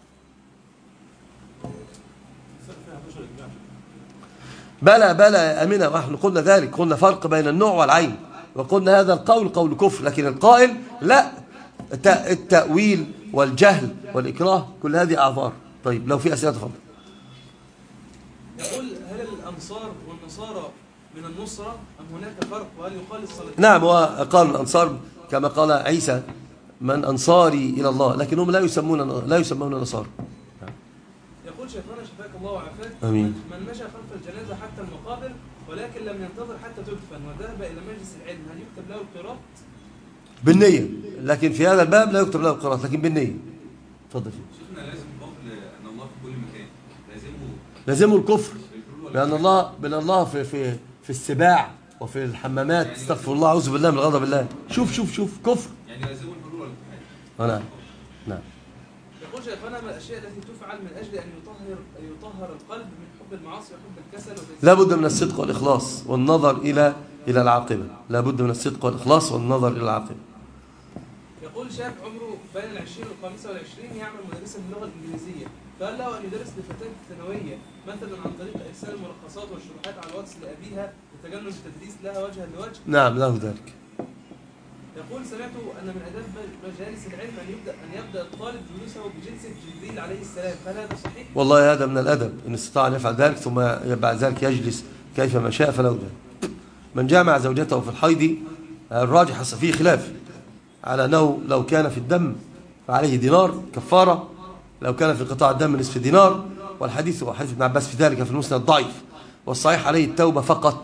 بلى يا أمينة، ونحن قلنا ذلك، قلنا فرق بين النوع والعين، وقلنا هذا القول قول كفر، لكن القائل لا، التأويل والجهل والإكراه كل هذه أعذار. طيب لو في أسئلة تفضل. يقول: هل الأنصار والنصارى من النصرة أم هناك فرق، وهل يقال الصلاة؟ نعم، وقال الأنصار كما قال عيسى: من أنصاري إلى الله، لكنهم لا يسمون نصارى. يقول: شيخنا شفاك الله وعافاك: آمين. من مشى خلف الجنازة حتى المقابر ولكن لم ينتظر حتى تدفن وذهب إلى مجلس العلم، هل يكتب له القراءة؟ بالنية، لكن في هذا الباب لا يكتب له القراءة، لكن بالنية. تفضل. شيخنا لازم قبل أن الله في كل مكان لازمه الكفر بأن الله في السباع وفي الحمامات. استغفر الله، أعوذ بالله من غضب الله. شوف كفر، يعني لازمه الحلول والاتحاد. نعم. يقول شيخنا: ما الأشياء التي تفعل من أجل أن يطهر القلب من حب المعاصي وحب الكسل لا بد من الصدق والإخلاص والنظر إلى العاقبة. لا بد من الصدق والإخلاص والنظر إلى العاقبة. يقول: شاب عمره بين 20 و25 يعمل مدرسا باللغة الإنجليزية، فهل له أن يدرس لفتاة ثانوية مثلا عن طريق إرسال الملخصات والشروحات على الواتس لأبيها لتجنب التدريس لها وجها لوجه؟ نعم، له ذلك. يقول: سمعت أن من آداب مجالس العلم أن يبدأ الطالب جلوسه بجلسة جبريل عليه السلام، فهل هذا صحيح؟ والله هذا من الأدب، إن استطاع أن يفعل ذلك ثم بعد ذلك يجلس كيفما شاء فله ذلك. من جامع زوجته في الحيض الراجح فيه خلاف على أنه لو كان في الدم فعليه دينار كفارة، لو كان في قطاع الدم نصف دينار، والحديث وحديث ابن عباس في ذلك في المسند ضعيف، والصحيح عليه التوبة فقط.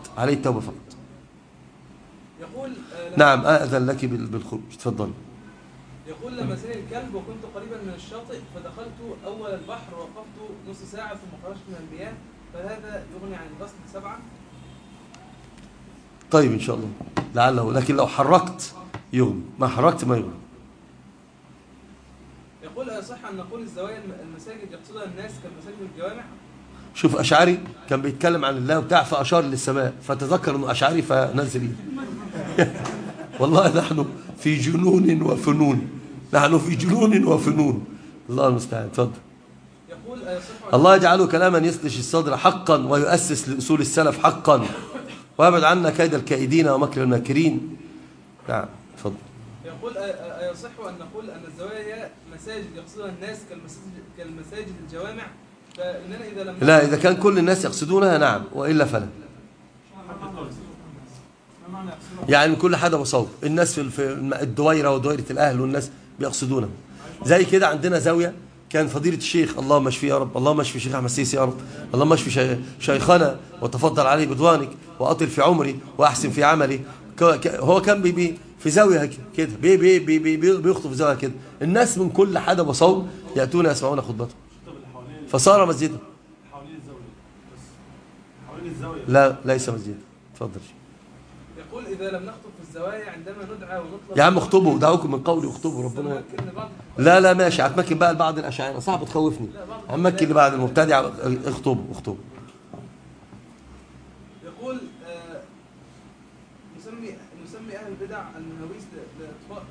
يقول: نعم، أأذن لك بالخروج. تفضل. يقول: لمسني الكلب وكنت قريبا من الشاطئ فدخلت أول البحر ووقفت نص ساعة ثم خرجت من المياه، فهذا يغني عن الغسل 7؟ طيب إن شاء الله لعله، لكن لو حركت يغني، ما حركت ما يغني. يقول: أصح أن نقول الزوايا المساجد يقصدها الناس كالمساجد الجوامع؟ شوف أشعري كان بيتكلم عن الله وبتاع فأشار للسماء، فتذكر أنه أشعري فنزل. والله نحن في جنون وفنون. الله المستعان. تفضل. يقول: الله يجعله كلاما يسلش الصدر حقا ويؤسس لأصول السلف حقا، ويبعد عنا كيد الكائدين ومكر الماكرين. نعم، تفضل. يقول: أيصح أن نقول أن الزوايا مساجد يقصدها الناس كالمساجد الجوامع؟ فإننا إذا لم لا، إذا كان كل الناس يقصدونها نعم، وإلا فلا. يعني من كل حدب وصوب. الناس في الدويرة ودويرة الأهل والناس بيقصدونه. زي كده عندنا زاوية كان فضيلة الشيخ اللهم اشفي يا رب، اللهم اشفي شيخ أحمد السيسي يا رب، اللهم اشفي شيخنا وتفضل عليه بدوانك وأطل في عمري وأحسن في عملي. هو كان في زاوية كده بيخطب في زاوية كده، الناس من كل حدب وصوب يأتون يسمعون خطبته فصار مسجدا. لا ليس مسجدا. اتفضل. يقول إذا لم نخطب في الزوايا عندما ندعى ونطلب يا عم اخطبوا، دعوكم من قولي اخطبوا ربنا. لا ماشي، هتمكن بقى لبعض الأشاعرة صعب تخوفني، هتمكن لبعض المبتدع اخطبوا. يقول نسمي أهل البدع المهاويس لإطفاء.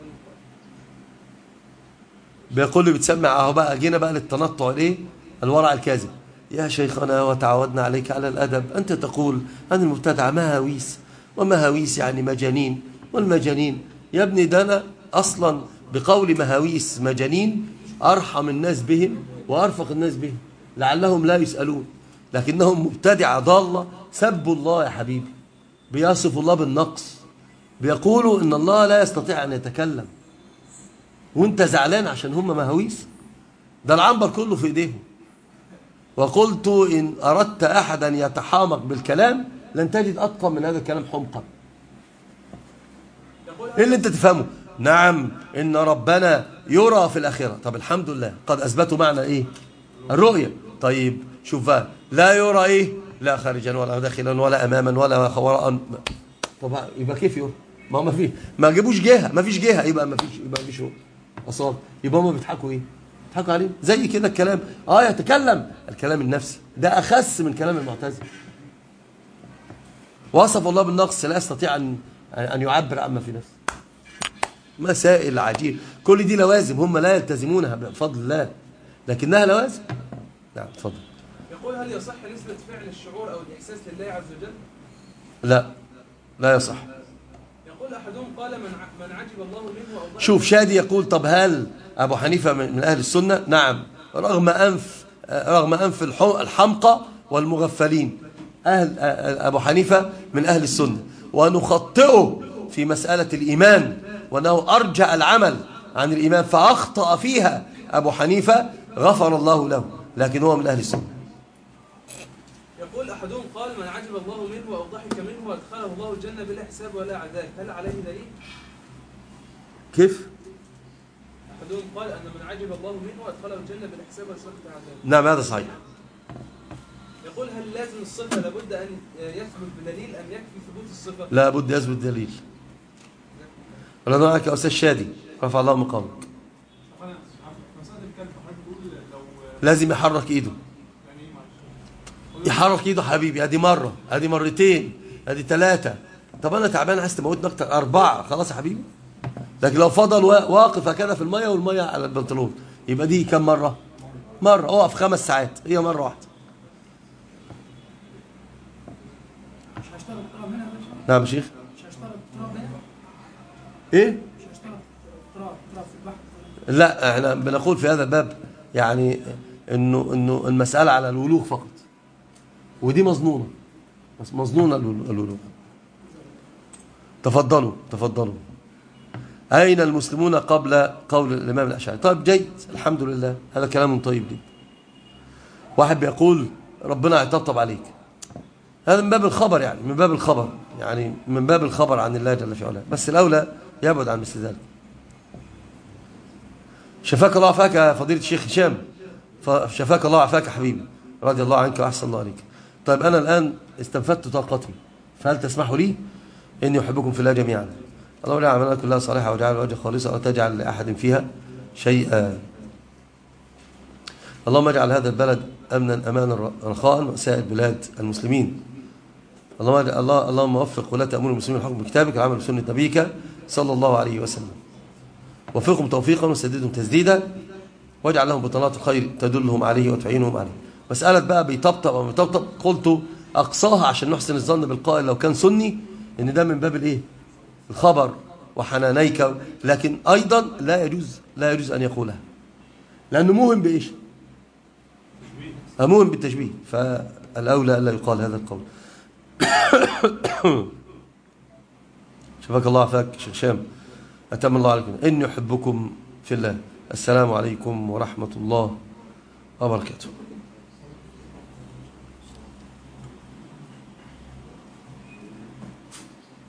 بيقول لي بتسمع اهو بقى، جينا بقى للتنطع ليه الورع الكاذب. يا شيخنا وتعودنا عليك على الأدب، أنت تقول أن المبتدع مهاويس، ومهاويس يعني مجانين، والمجانين يا ابني ده أنا أصلا بقول مهاويس مجانين أرحم الناس بهم وأرفق الناس بهم لعلهم لا يسألون، لكنهم مبتدعة ضالة سبوا الله يا حبيبي، بيصفوا الله بالنقص، بيقولوا إن الله لا يستطيع أن يتكلم، وانت زعلان عشان هم مهاويس. ده العنبر كله في ايديهم. وقلت إن أردت أحدا يتحامق بالكلام لن تجد أتقى من هذا الكلام حمقا. إيه اللي أنت تفهمه؟ نعم إن ربنا يرى في الآخرة. طب الحمد لله قد أثبتوا معنى إيه؟ الرؤية. طيب شوف بقى، لا يرى إيه؟ لا خارجا ولا داخلا ولا أماما ولا وراء. طب يبقى كيف يرى؟ ما جابوش جهة، ما فيش جهة، يبقى ما فيش رؤية أصلا. يبقى هم بيضحكوا إيه؟ بيضحكوا عليه. زي كده الكلام يتكلم الكلام النفسي ده أخس من كلام المعتزلة. وصف الله بالنقص لا يستطيع أن يعبر عما في نفسه. مسائل عجيبة، كل دي لوازم هم لا يلتزمونها بفضل الله، لكنها لوازم. نعم تفضل. يقول هل يصح نسبة فعل الشعور أو الإحساس لله عز وجل؟ لا يصح. يقول أحدهم قال من عجب الله منه أو شوف شادي يقول طب هل أبو حنيفة من أهل السنة؟ نعم، رغم أنف الحمقى والمغفلين أبو حنيفة من أهل السنة، ونخطئه في مسألة الإيمان وأنه أرجع العمل عن الإيمان فأخطأ فيها أبو حنيفة غفر الله له، لكن هو من أهل السنة. يقول أحدهم قال من عجب الله منه أو ضحك منه وادخله الله الجنة بلا حساب ولا عذاب، هل عليه دليل؟ كيف؟ أحدهم قال أن من عجب الله منه وادخله الجنة بلا حساب ولا عذاب. نعم هذا صحيح. يقول هل لازم الصفة لابد أن يثبت بدليل أم يكفي ثبوت الصفة؟ لا بد يثبت دليل. أنا معك يا أستاذ شادي رفع الله مقامك. لازم يحرك إيده. يحرك إيده حبيبي، ادي مرة، ادي مرتين، ادي 3. طب أنا تعبان عايز تموتني أكتر 4 خلاص يا حبيبي. لكن لو فضل واقف هكذا في المية والمية على البنطلون يبقى دي كم مرة؟ مرة. اقف 5 ساعات، هي مرة واحدة. نعم يا شيخ. ايه؟ لا احنا بنقول في هذا الباب يعني انه المسألة على الولوغ فقط، ودي مظنونة الولوغ. تفضلوا. أين المسلمون قبل قول الإمام الأشعري؟ طيب جيد، الحمد لله، هذا كلام طيب جدا. واحد بيقول ربنا يطبطب عليك، هذا من باب الخبر، يعني من باب الخبر عن الله جل في علاه، بس الأولى يبعد عن مثل ذلك. شفاك الله عافاك يا فضيلة الشيخ هشام، شفاك الله عافاك حبيبي، رضي الله عنك وأحسن الله عليك. طيب أنا الآن استنفدت طاقتي، فهل تسمحوا لي؟ إني أحبكم في الله جميعا. اللهم اجعل أعمالنا كلها صالحة واجعل الوجه خالصة وتجعل لأحد فيها شيئا. اللهم اجعل هذا البلد أمنا أمانا رخاء وسائر بلاد المسلمين. اللهم وفق ولاة أمور المسلمين الحكم بكتابك والعمل بسنة نبيك صلى الله عليه وسلم. وفقهم توفيقا وسددهم تسديدا واجعل لهم بطانات الخير تدلهم عليه وتعينهم عليه. مسألة بقى بيطبطب أو بيطبطب، قلت أقصاها عشان نحسن الظن بالقائل لو كان سني إن ده من باب الإيه؟ الخبر وحنانيك، لكن أيضا لا يجوز أن يقولها لأنه موهم بإيش؟ موهم بالتشبيه، فالأولى ألا يقال هذا القول. شفاك الله عافاك شيخ هشام، أتم الله عليكم. إني أحبكم في الله. السلام عليكم ورحمة الله وبركاته.